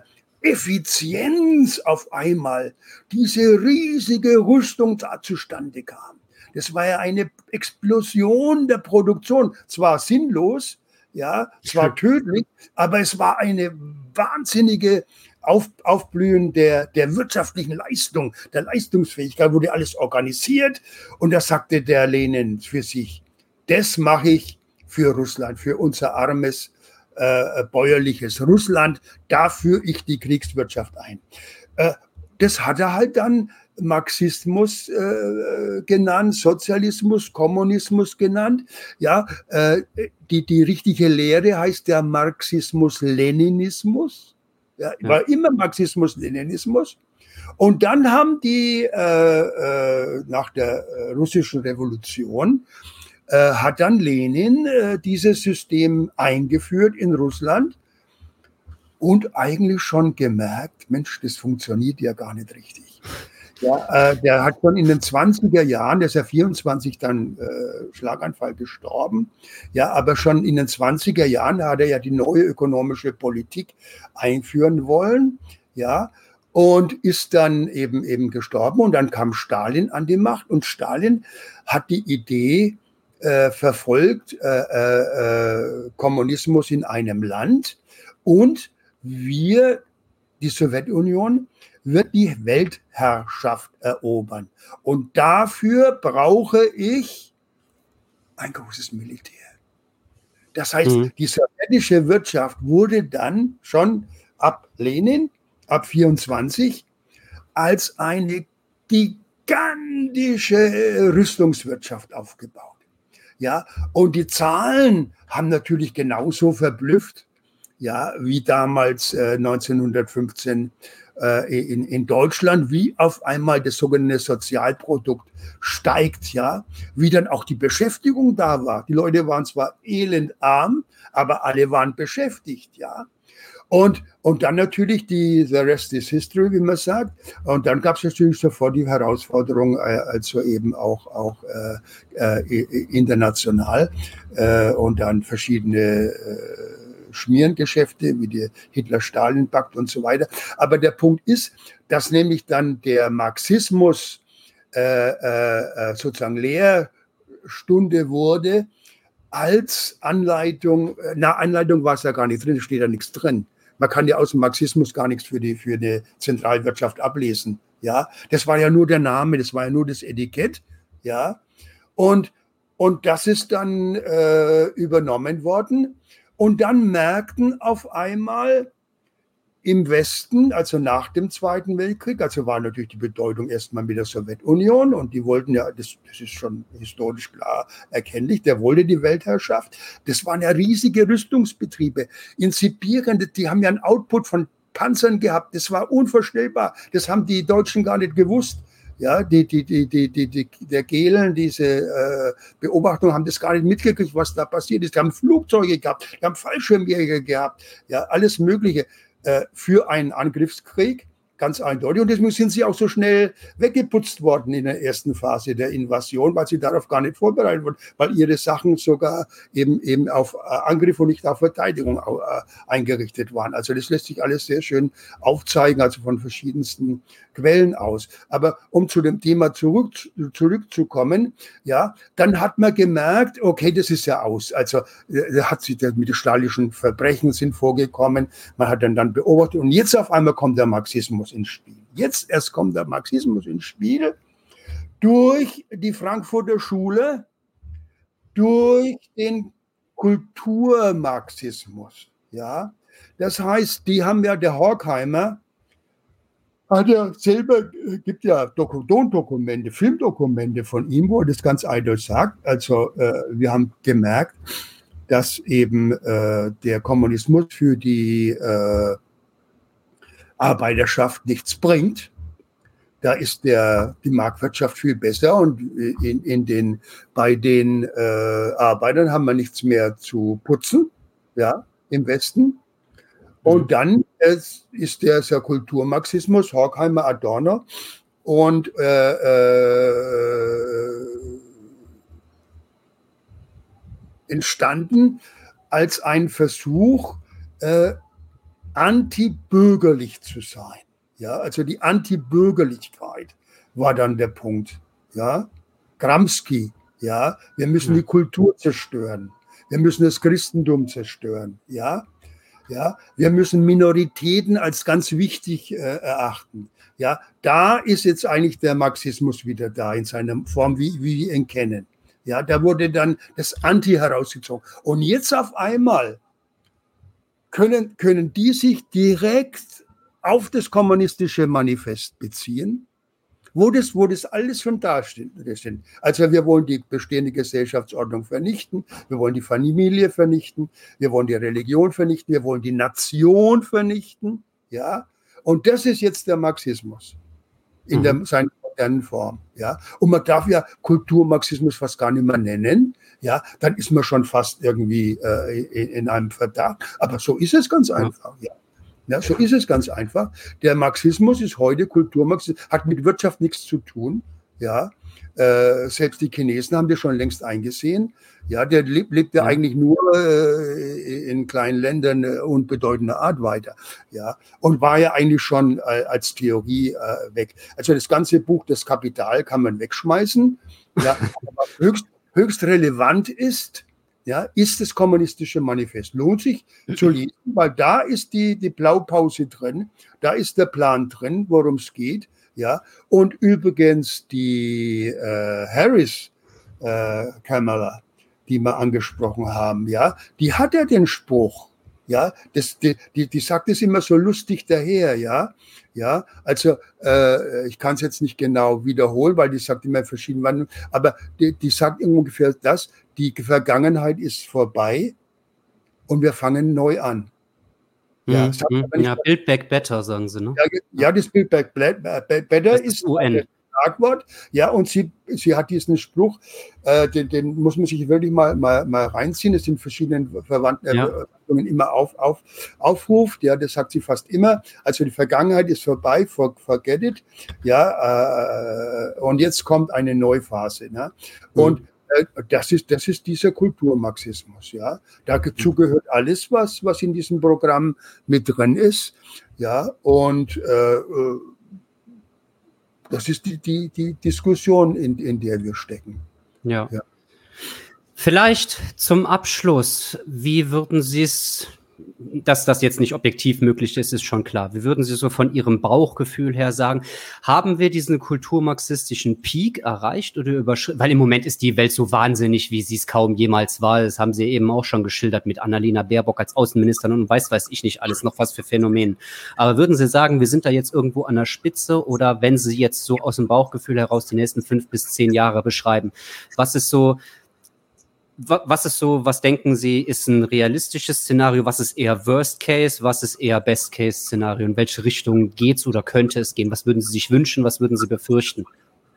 Effizienz auf einmal diese riesige Rüstung da zustande kam. Das war ja eine Explosion der Produktion. Zwar sinnlos, ja, zwar tödlich, aber es war eine wahnsinnige Auf, Aufblühen der, der wirtschaftlichen Leistung, der Leistungsfähigkeit, wurde alles organisiert. Und da sagte der Lenin für sich, das mache ich für Russland, für unser armes Äh, bäuerliches Russland, da führe ich die Kriegswirtschaft ein. Äh, das hat er halt dann Marxismus äh, genannt, Sozialismus, Kommunismus genannt. Ja, äh, die, die richtige Lehre heißt der Marxismus-Leninismus. Ja, ja. War immer Marxismus-Leninismus. Und dann haben die äh, äh, nach der russischen Revolution hat dann Lenin äh, dieses System eingeführt in Russland und eigentlich schon gemerkt, Mensch, das funktioniert ja gar nicht richtig. Ja, äh, der hat schon in den zwanziger Jahren, der ist ja vierundzwanzig dann äh, Schlaganfall gestorben, ja, aber schon in den zwanziger Jahren hat er ja die neue ökonomische Politik einführen wollen, ja, und ist dann eben eben gestorben und dann kam Stalin an die Macht und Stalin hat die Idee Äh, verfolgt, äh, äh, Kommunismus in einem Land und wir, die Sowjetunion, wird die Weltherrschaft erobern. Und dafür brauche ich ein großes Militär. Das heißt, mhm. die sowjetische Wirtschaft wurde dann schon ab Lenin, ab vierundzwanzig, als eine gigantische Rüstungswirtschaft aufgebaut. Ja, und die Zahlen haben natürlich genauso verblüfft, ja, wie damals äh, neunzehnhundertfünfzehn äh, in, in Deutschland, wie auf einmal das sogenannte Sozialprodukt steigt, ja, wie dann auch die Beschäftigung da war. Die Leute waren zwar elendarm, aber alle waren beschäftigt, ja. Und, und dann natürlich die The Rest is History, wie man sagt. Und dann gab es natürlich sofort die Herausforderung, äh, also eben auch, auch äh, äh, international äh, und dann verschiedene äh, Schmierengeschäfte wie die Hitler-Stalin-Pakt und so weiter. Aber der Punkt ist, dass nämlich dann der Marxismus äh, äh, sozusagen Lehrstunde wurde als Anleitung. Na, Anleitung war es ja gar nicht drin, steht da nichts drin. Man kann ja aus dem Marxismus gar nichts für die, für die Zentralwirtschaft ablesen. Ja, das war ja nur der Name, das war ja nur das Etikett. Ja, und, und das ist dann äh, übernommen worden. Und dann merkten auf einmal im Westen, also nach dem Zweiten Weltkrieg, also war natürlich die Bedeutung erstmal mit der Sowjetunion und die wollten ja, das, das ist schon historisch klar erkennlich, der wollte die Weltherrschaft. Das waren ja riesige Rüstungsbetriebe. In Sibirien, die haben ja einen Output von Panzern gehabt, das war unvorstellbar. Das haben die Deutschen gar nicht gewusst. Ja, die, die, die, die, die, die, der Gehlen, diese äh, Beobachtungen haben das gar nicht mitgekriegt, was da passiert ist. Die haben Flugzeuge gehabt, die haben Fallschirmjäger gehabt, ja, alles Mögliche äh, für einen Angriffskrieg, ganz eindeutig. Und deswegen sind sie auch so schnell weggeputzt worden in der ersten Phase der Invasion, weil sie darauf gar nicht vorbereitet wurden, weil ihre Sachen sogar eben, eben auf äh, Angriff und nicht auf Verteidigung äh, eingerichtet waren. Also das lässt sich alles sehr schön aufzeigen, also von verschiedensten Quellen aus. Aber um zu dem Thema zurück, zurückzukommen, ja, dann hat man gemerkt, okay, das ist ja aus. Also äh, hat sich das mit den stalinischen Verbrechen sind vorgekommen, man hat dann dann beobachtet und jetzt auf einmal kommt der Marxismus ins Spiel. Jetzt erst kommt der Marxismus ins Spiel durch die Frankfurter Schule, durch den Kulturmarxismus. Ja, das heißt, die haben ja, der Horkheimer hat ja selber, gibt ja Tondokumente, Filmdokumente von ihm, wo er das ganz eindeutig sagt. Also äh, wir haben gemerkt, dass eben äh, der Kommunismus für die äh, Arbeiterschaft nichts bringt. Da ist der, die Marktwirtschaft viel besser und in, in den, bei den äh, Arbeitern haben wir nichts mehr zu putzen, ja, im Westen. Und dann ist, ist der, der Kulturmarxismus, Horkheimer, Adorno und äh, äh, entstanden als ein Versuch, äh, antibürgerlich zu sein. Ja, also die Antibürgerlichkeit war dann der Punkt. Ja, Gramsci, ja, wir müssen die Kultur zerstören, wir müssen das Christentum zerstören. Ja, ja, wir müssen Minoritäten als ganz wichtig äh, erachten. Ja, da ist jetzt eigentlich der Marxismus wieder da in seiner Form, wie, wie wir ihn kennen. Ja, da wurde dann das Anti herausgezogen. Und jetzt auf einmal können, können die sich direkt auf das kommunistische Manifest beziehen, wo das, wo das alles schon da steht. Also wir wollen die bestehende Gesellschaftsordnung vernichten, wir wollen die Familie vernichten, wir wollen die Religion vernichten, wir wollen die Nation vernichten. Ja? Und das ist jetzt der Marxismus in der, mhm. seiner modernen Form. Ja? Und man darf ja Kulturmarxismus fast gar nicht mehr nennen. Ja? Dann ist man schon fast irgendwie äh, in, in einem Verdacht. Aber so ist es ganz einfach. Ja. Ja, so ist es ganz einfach. Der Marxismus ist heute Kulturmarxismus, hat mit Wirtschaft nichts zu tun. Ja, äh, selbst die Chinesen haben das schon längst eingesehen. Ja, der lebt, lebt ja eigentlich nur äh, in kleinen Ländern äh, unbedeutender Art weiter. Ja, und war ja eigentlich schon äh, als Theorie äh, weg. Also das ganze Buch Das Kapital kann man wegschmeißen. Ja, aber höchst, höchst relevant ist, ja, ist das kommunistische Manifest. Lohnt sich zu lesen, weil da ist die, die Blaupause drin, da ist der Plan drin, worum es geht. Ja. Und übrigens die äh, Harris-Kamera, äh, die wir angesprochen haben, ja, die hat ja den Spruch, Ja, das, die, die, die sagt es immer so lustig daher, ja. Ja, also äh, ich kann es jetzt nicht genau wiederholen, weil die sagt immer verschiedene Wandlungen, aber die, die sagt ungefähr das, die Vergangenheit ist vorbei und wir fangen neu an. Ja, Hm, sagt hm. aber nicht, Ja, Build Back Better, sagen sie, ne? ja, ja, das Bild bei Better Das ist ist U N. ein Schlagwort. Ja, und sie, sie hat diesen Spruch, äh, den, den muss man sich wirklich mal, mal, mal reinziehen. Es sind verschiedene Verwandten Ja. äh, immer auf, auf, aufruft. Ja, das sagt sie fast immer. Also die Vergangenheit ist vorbei, for, forget it. Ja, äh, und jetzt kommt eine Neuphase. Ne? Und Hm. Das ist, das ist dieser Kulturmarxismus, ja. Dazu gehört alles, was, was in diesem Programm mit drin ist, ja. Und äh, das ist die, die, die Diskussion, in, in der wir stecken. Ja. Ja. Vielleicht zum Abschluss, wie würden Sie es, dass das jetzt nicht objektiv möglich ist, ist schon klar. Wie würden Sie so von Ihrem Bauchgefühl her sagen, haben wir diesen kulturmarxistischen Peak erreicht oder überschritten? Weil im Moment ist die Welt so wahnsinnig, wie sie es kaum jemals war. Das haben Sie eben auch schon geschildert mit Annalena Baerbock als Außenministerin und weiß, weiß ich nicht alles, noch was für Phänomene. Aber würden Sie sagen, wir sind da jetzt irgendwo an der Spitze, oder wenn Sie jetzt so aus dem Bauchgefühl heraus die nächsten fünf bis zehn Jahre beschreiben, was ist so, Was ist so, was denken Sie, ist ein realistisches Szenario? Was ist eher Worst Case? Was ist eher Best Case Szenario? In welche Richtung geht's oder könnte es gehen? Was würden Sie sich wünschen? Was würden Sie befürchten?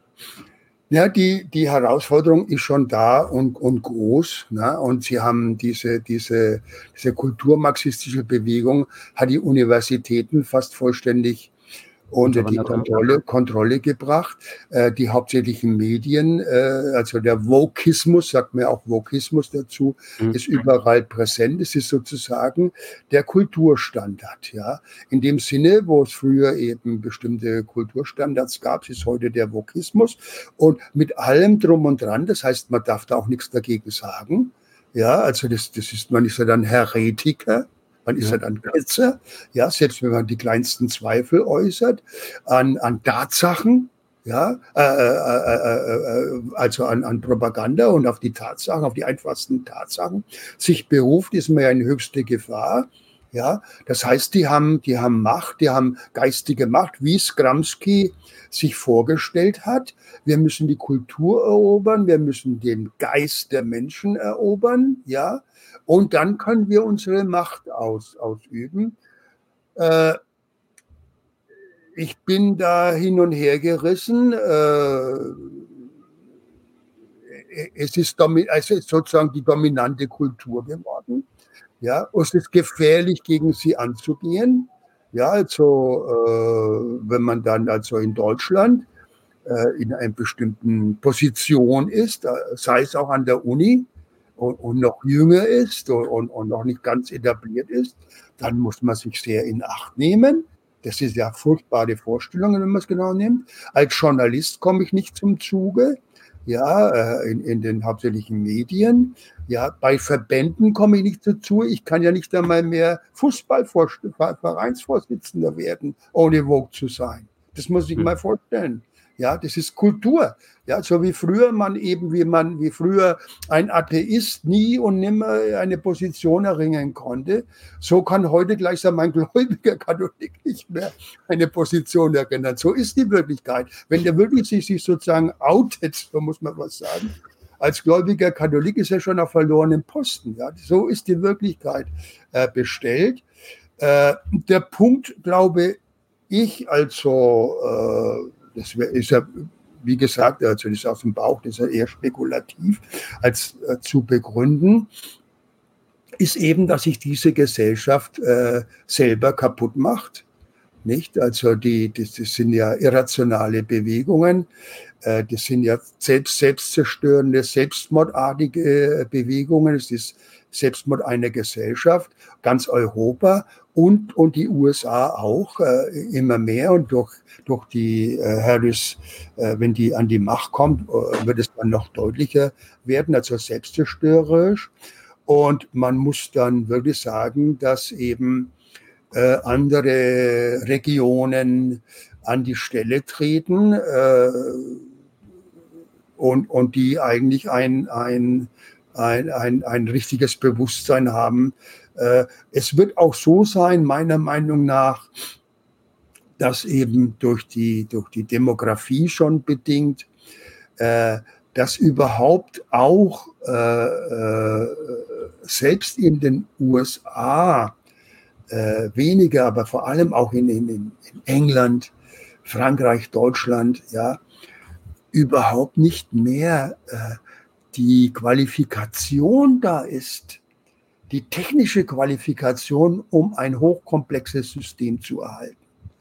Ja, die, die Herausforderung ist schon da und, und groß. Ne? Und Sie haben diese, diese, diese kulturmarxistische Bewegung, hat die Universitäten fast vollständig unter die Kontrolle, Kontrolle gebracht. Äh, die hauptsächlichen Medien, äh, also der Wokismus, sagt man auch Wokismus dazu, mhm. ist überall präsent. Es ist sozusagen der Kulturstandard. Ja, in dem Sinne, wo es früher eben bestimmte Kulturstandards gab, ist heute der Wokismus und mit allem drum und dran. Das heißt, man darf da auch nichts dagegen sagen. Ja, also das, das ist, man ist ja dann Heretiker. Man ist ja, ja dann Ketzer, ja, selbst wenn man die kleinsten Zweifel äußert an, an Tatsachen, ja, äh, äh, äh, also an, an Propaganda und auf die Tatsachen, auf die einfachsten Tatsachen sich beruft, ist man ja in höchste Gefahr. Ja, das heißt, die haben, die haben Macht, die haben geistige Macht, wie es Gramsci sich vorgestellt hat. Wir müssen die Kultur erobern, wir müssen den Geist der Menschen erobern, ja. Und dann können wir unsere Macht aus, ausüben. Äh, ich bin da hin und her gerissen. Äh, es ist domi- also es ist sozusagen die dominante Kultur geworden. Ja, es ist gefährlich, gegen sie anzugehen. Ja, also äh, wenn man dann also in Deutschland äh, in einer bestimmten Position ist, äh, sei es auch an der Uni, Und, und noch jünger ist und, und, und noch nicht ganz etabliert ist, dann muss man sich sehr in Acht nehmen. Das ist ja furchtbare Vorstellungen, wenn man es genau nimmt. Als Journalist komme ich nicht zum Zuge, ja, in, in den hauptsächlichen Medien. Ja, bei Verbänden komme ich nicht dazu. Ich kann ja nicht einmal mehr Fußballvereinsvorsitzender werden, ohne Vogue zu sein. Das muss ich hm. mal vorstellen. Ja, das ist Kultur. Ja, so wie früher man eben, wie man, wie früher ein Atheist nie und nimmer eine Position erringen konnte, so kann heute gleichsam ein gläubiger Katholik nicht mehr eine Position erringen. So ist die Wirklichkeit. Wenn der wirklich sich, sich sozusagen outet, so muss man was sagen, als gläubiger Katholik ist er schon auf verlorenen Posten. Ja, so ist die Wirklichkeit äh, bestellt. Äh, der Punkt, glaube ich, also, äh, das ist ja, wie gesagt, also das ist aus dem Bauch, das ist ja eher spekulativ als äh, zu begründen, ist eben, dass sich diese Gesellschaft äh, selber kaputt macht. Nicht? Also die, das, das sind ja irrationale Bewegungen, äh, das sind ja selbst, selbstzerstörende, selbstmordartige Bewegungen. Es ist Selbstmord einer Gesellschaft, ganz Europa und, und die U S A auch äh, immer mehr. Und durch, durch die äh, Harris, äh, wenn die an die Macht kommt, äh, wird es dann noch deutlicher werden, also selbstzerstörerisch. Und man muss dann wirklich sagen, dass eben äh, andere Regionen an die Stelle treten äh, und, und die eigentlich ein, ein ein, ein, ein richtiges Bewusstsein haben. Äh, es wird auch so sein, meiner Meinung nach, dass eben durch die, durch die Demografie schon bedingt, äh, dass überhaupt auch äh, äh, selbst in den U S A äh, weniger, aber vor allem auch in, in, in England, Frankreich, Deutschland, ja, überhaupt nicht mehr äh, die Qualifikation da ist, die technische Qualifikation, um ein hochkomplexes System zu erhalten.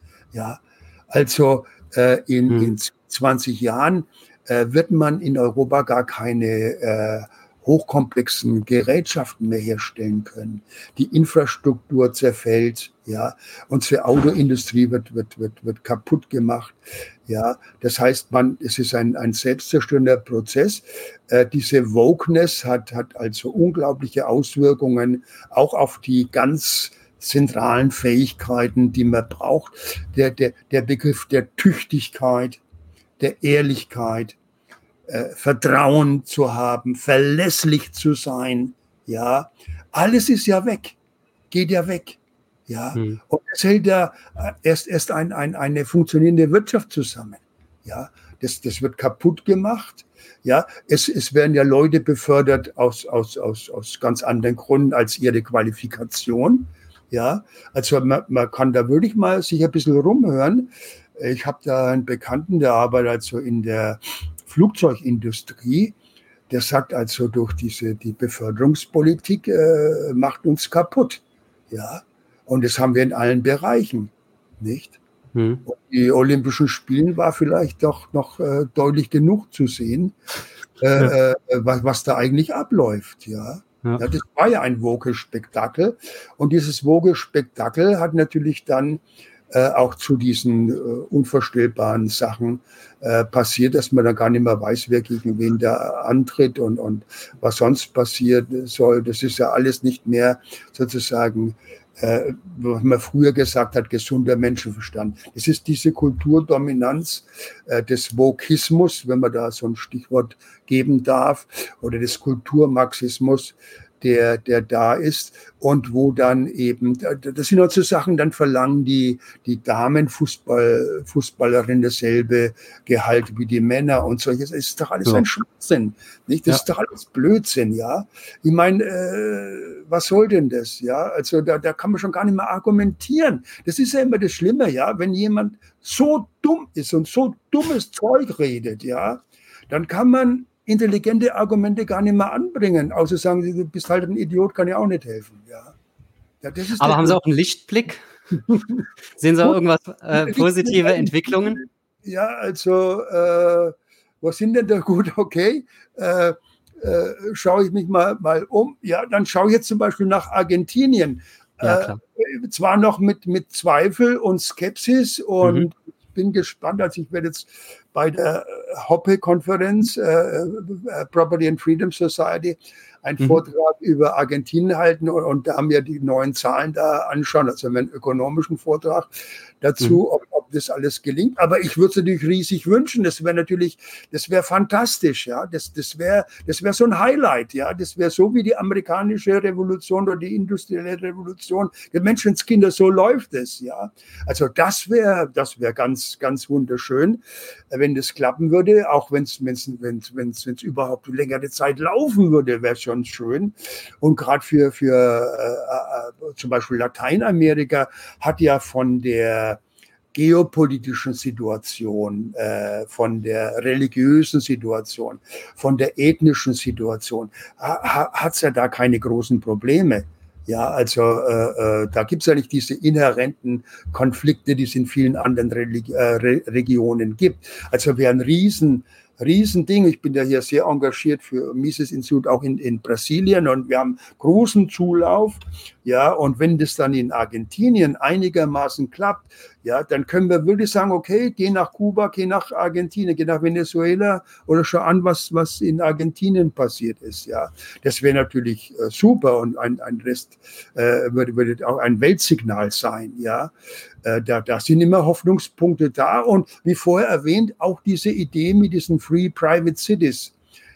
Ja, also äh, in, hm. in zwanzig Jahren äh, wird man in Europa gar keine äh, hochkomplexen Gerätschaften mehr herstellen können. Die Infrastruktur zerfällt, ja, unsere Autoindustrie wird, wird, wird, wird kaputt gemacht. Ja, das heißt, man, es ist ein, ein selbstzerstörender Prozess. Äh, diese Wokeness hat, hat also unglaubliche Auswirkungen auch auf die ganz zentralen Fähigkeiten, die man braucht. Der, der, der Begriff der Tüchtigkeit, der Ehrlichkeit, äh, Vertrauen zu haben, verlässlich zu sein, ja, alles ist ja weg, geht ja weg. Ja, hm. Und es hält ja erst, erst ein, ein, eine funktionierende Wirtschaft zusammen. Ja, das, das wird kaputt gemacht. Ja, es, es werden ja Leute befördert aus, aus, aus, aus ganz anderen Gründen als ihre Qualifikation. Ja, also man, man kann da wirklich mal sich ein bisschen rumhören. Ich habe da einen Bekannten, der arbeitet also in der Flugzeugindustrie. Der sagt also, durch diese, die Beförderungspolitik äh, macht uns kaputt. Ja. Und das haben wir in allen Bereichen, nicht? Hm. Und die Olympischen Spiele war vielleicht doch noch äh, deutlich genug zu sehen, äh, ja. äh, was, was da eigentlich abläuft, ja. Ja. Ja, das war ja ein Woke-Spektakel. Und dieses Woke-Spektakel hat natürlich dann äh, auch zu diesen äh, unvorstellbaren Sachen äh, passiert, dass man dann gar nicht mehr weiß, wer gegen wen da antritt und, und was sonst passiert soll. Das ist ja alles nicht mehr sozusagen, Äh, was man früher gesagt hat, gesunder Menschenverstand. Es ist diese Kulturdominanz äh, des Wokismus, wenn man da so ein Stichwort geben darf, oder des Kulturmarxismus, der, der da ist und wo dann eben, das sind halt so Sachen, dann verlangen die, die Damenfußball, Fußballerinnen dasselbe Gehalt wie die Männer und solches. Das ist doch alles ja. ein Schwachsinn, nicht? Das ja. ist doch alles Blödsinn, ja. Ich meine, äh, was soll denn das, ja? Also da, da kann man schon gar nicht mehr argumentieren. Das ist ja immer das Schlimme, ja, wenn jemand so dumm ist und so dummes Zeug redet, ja, dann kann man intelligente Argumente gar nicht mehr anbringen, außer sagen, du bist halt ein Idiot, kann ja auch nicht helfen. Ja. Ja, das ist Aber haben Sie auch einen Lichtblick? Sehen Sie auch irgendwas, äh, positive Entwicklungen? Ja, also, äh, was sind denn da gut? Okay, äh, äh, schaue ich mich mal, mal um. Ja, dann schaue ich jetzt zum Beispiel nach Argentinien. Ja, klar. Äh, zwar noch mit, mit Zweifel und Skepsis und mhm. bin gespannt, also ich werde jetzt bei der Hoppe-Konferenz, äh, Property and Freedom Society, einen mhm. Vortrag über Argentinien halten und, und da haben wir die neuen Zahlen da anschauen, also einen ökonomischen Vortrag dazu, mhm. ob, ob das alles gelingt. Aber ich würde es natürlich riesig wünschen. Das wäre natürlich, das wäre fantastisch, ja. Das, das wäre, das wäre so ein Highlight, ja. Das wäre so wie die amerikanische Revolution oder die industrielle Revolution. Die Menschenskinder, so läuft es, ja. Also das wäre, das wäre ganz, ganz wunderschön, wenn das klappen würde. Auch wenn es, wenn es, wenn es, wenn es überhaupt längere Zeit laufen würde, wäre schon schön. Und gerade für, für äh, äh, zum Beispiel Lateinamerika hat ja von der geopolitischen Situation, äh, von der religiösen Situation, von der ethnischen Situation, ha, hat es ja da keine großen Probleme. Ja, also äh, äh, da gibt es ja nicht diese inhärenten Konflikte, die es in vielen anderen Religi- äh, Re- Regionen gibt. Also wäre ein riesen Riesending. Ich bin ja hier sehr engagiert für Mises-Institut auch in, in Brasilien und wir haben großen Zulauf. Ja, und wenn das dann in Argentinien einigermaßen klappt, ja, dann können wir wirklich sagen, okay, geh nach Kuba, geh nach Argentinien, geh nach Venezuela oder schau an, was, was in Argentinien passiert ist. Ja, das wäre natürlich äh, super und ein, ein Rest äh, würde, würde auch ein Weltsignal sein. Ja, äh, da, da sind immer Hoffnungspunkte da und wie vorher erwähnt, auch diese Idee mit diesen Free Private Cities.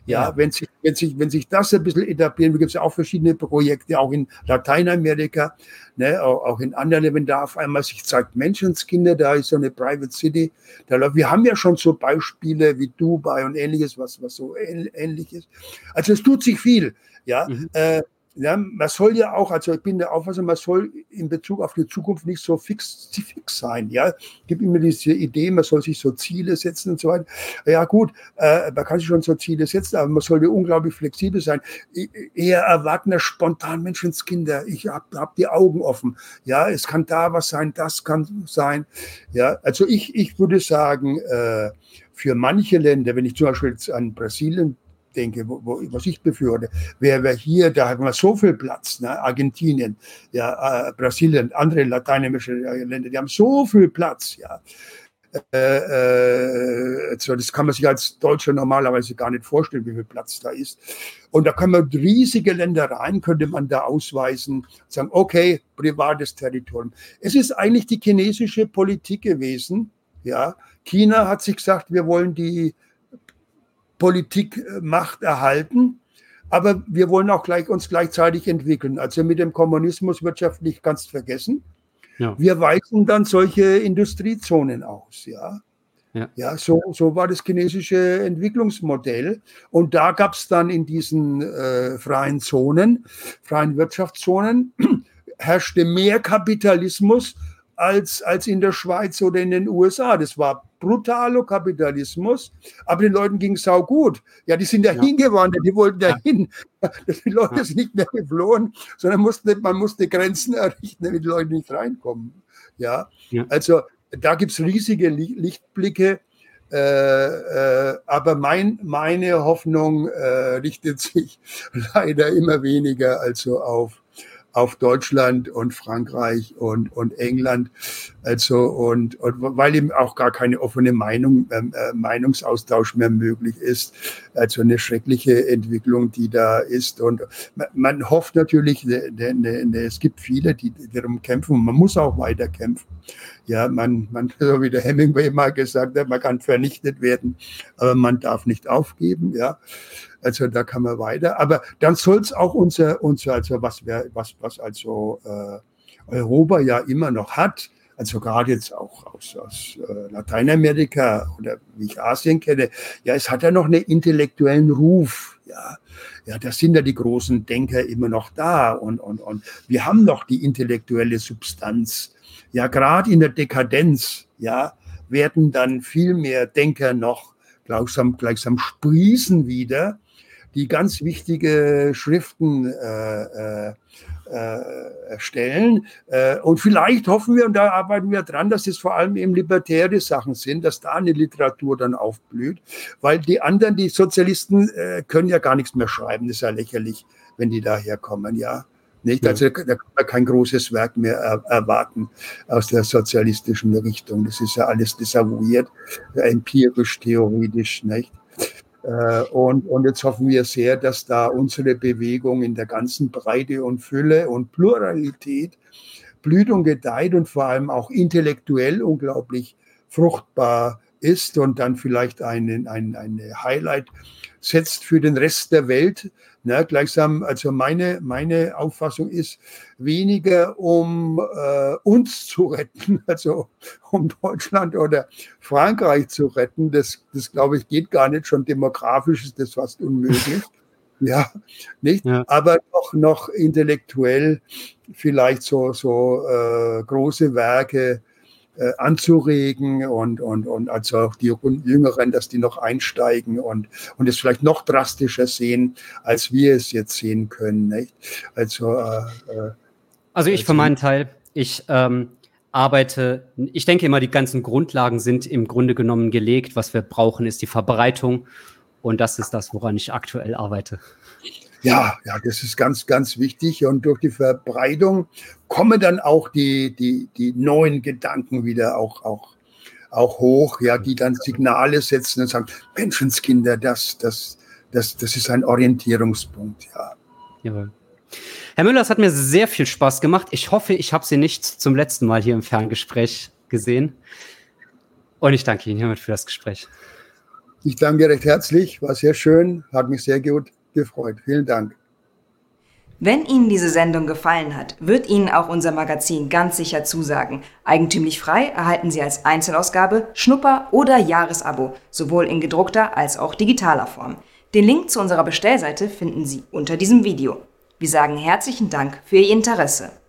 Ja, Ja. wenn sich, wenn sich, wenn sich das ein bisschen etablieren, gibt es ja auch verschiedene Projekte, auch in Lateinamerika, ne, auch, auch in anderen, wenn da auf einmal sich zeigt, Menschenskinder, da ist so eine Private City, da läuft, wir haben ja schon so Beispiele wie Dubai und ähnliches, was, was so ähnlich ist. Also es tut sich viel, ja, Mhm. äh, ja, man soll ja auch, also ich bin der Auffassung, man soll in Bezug auf die Zukunft nicht so fix, fix sein. Ja, es gibt immer diese Idee, man soll sich so Ziele setzen und so weiter. Ja gut, äh, man kann sich schon so Ziele setzen, aber man sollte unglaublich flexibel sein. Eher erwarten spontan Menschenskinder. Ich hab, hab die Augen offen. Ja, es kann da was sein, das kann sein. Ja, also ich, ich würde sagen, äh, für manche Länder, wenn ich zum Beispiel an Brasilien denke, wo, wo, was ich befürworte, wäre wär hier, da haben wir so viel Platz, ne? Argentinien, ja, äh, Brasilien, andere lateinische Länder, die haben so viel Platz, ja. Äh, äh, also das kann man sich als Deutscher normalerweise gar nicht vorstellen, wie viel Platz da ist. Und da kann man riesige Länder rein, könnte man da ausweisen, sagen, okay, privates Territorium. Es ist eigentlich die chinesische Politik gewesen, ja. China hat sich gesagt, wir wollen die Politikmacht erhalten, aber wir wollen auch gleich, uns gleichzeitig entwickeln. Also mit dem Kommunismus wirtschaftlich ganz vergessen. Ja. Wir weisen dann solche Industriezonen aus, ja. Ja, ja so, so war das chinesische Entwicklungsmodell. Und da gab es dann in diesen äh, freien Zonen, freien Wirtschaftszonen, herrschte mehr Kapitalismus als, als in der Schweiz oder in den U S A. Das war brutaler Kapitalismus, aber den Leuten ging es sau gut. Ja, die sind da ja hingewandert, die wollten da ja hin. Die Leute ja. sind nicht mehr geflohen, sondern musste, man musste Grenzen errichten, damit die Leute nicht reinkommen. Ja, ja. Also da gibt es riesige Lichtblicke, äh, äh, aber mein, meine Hoffnung äh, richtet sich leider immer weniger also auf auf Deutschland und Frankreich und, und England, also und, und weil eben auch gar keine offene Meinung, äh, Meinungsaustausch mehr möglich ist, also eine schreckliche Entwicklung, die da ist und man, man hofft natürlich, ne, ne, ne, es gibt viele, die, die darum kämpfen und man muss auch weiter kämpfen. Ja, man, man, so wie der Hemingway mal gesagt hat, man kann vernichtet werden, aber man darf nicht aufgeben, ja. Also da kann man weiter. Aber dann soll es auch unser, unser, also was wir, was, was also äh, Europa ja immer noch hat, also gerade jetzt auch aus, aus äh, Lateinamerika oder wie ich Asien kenne, ja, es hat ja noch einen intellektuellen Ruf, ja. Ja, da sind ja die großen Denker immer noch da und, und, und wir haben noch die intellektuelle Substanz. Ja, gerade in der Dekadenz, ja, werden dann viel mehr Denker noch gleichsam, gleichsam sprießen wieder, die ganz wichtige Schriften äh, äh, erstellen. Äh, und vielleicht hoffen wir, und da arbeiten wir dran, dass es vor allem eben libertäre Sachen sind, dass da eine Literatur dann aufblüht, weil die anderen, die Sozialisten, äh, können ja gar nichts mehr schreiben. Das ist ja lächerlich, wenn die daherkommen, ja. Nicht? Also da kann man kein großes Werk mehr er, erwarten aus der sozialistischen Richtung. Das ist ja alles desavouiert, empirisch, theoretisch, nicht? Und, und jetzt hoffen wir sehr, dass da unsere Bewegung in der ganzen Breite und Fülle und Pluralität blüht und gedeiht und vor allem auch intellektuell unglaublich fruchtbar ist und dann vielleicht einen, ein, eine Highlight setzt für den Rest der Welt. Na, gleichsam, also meine, meine Auffassung ist, weniger um äh, uns zu retten, also um Deutschland oder Frankreich zu retten. Das, das glaube ich, geht gar nicht. Schon demografisch ist das fast unmöglich. Ja, nicht? Ja. Aber noch, noch intellektuell vielleicht so, so äh, große Werke äh, anzuregen und, und, und also auch die Jüngeren, dass die noch einsteigen und, und es vielleicht noch drastischer sehen, als wir es jetzt sehen können. Nicht? Also, äh, also ich für meinen Teil, ich ähm, arbeite, ich denke immer, die ganzen Grundlagen sind im Grunde genommen gelegt. Was wir brauchen, ist die Verbreitung und das ist das, woran ich aktuell arbeite. Ja, ja, das ist ganz, ganz wichtig. Und durch die Verbreitung kommen dann auch die, die, die neuen Gedanken wieder auch, auch, auch hoch, ja, die dann Signale setzen und sagen, Menschenskinder, das, das, das, das ist ein Orientierungspunkt, ja. Jawohl. Herr Müller, es hat mir sehr viel Spaß gemacht. Ich hoffe, ich habe Sie nicht zum letzten Mal hier im Ferngespräch gesehen. Und ich danke Ihnen hiermit für das Gespräch. Ich danke recht herzlich, war sehr schön, hat mich sehr gut gefreut. Vielen Dank. Wenn Ihnen diese Sendung gefallen hat, wird Ihnen auch unser Magazin ganz sicher zusagen. Eigentümlich frei erhalten Sie als Einzelausgabe, Schnupper- oder Jahresabo, sowohl in gedruckter als auch digitaler Form. Den Link zu unserer Bestellseite finden Sie unter diesem Video. Wir sagen herzlichen Dank für Ihr Interesse.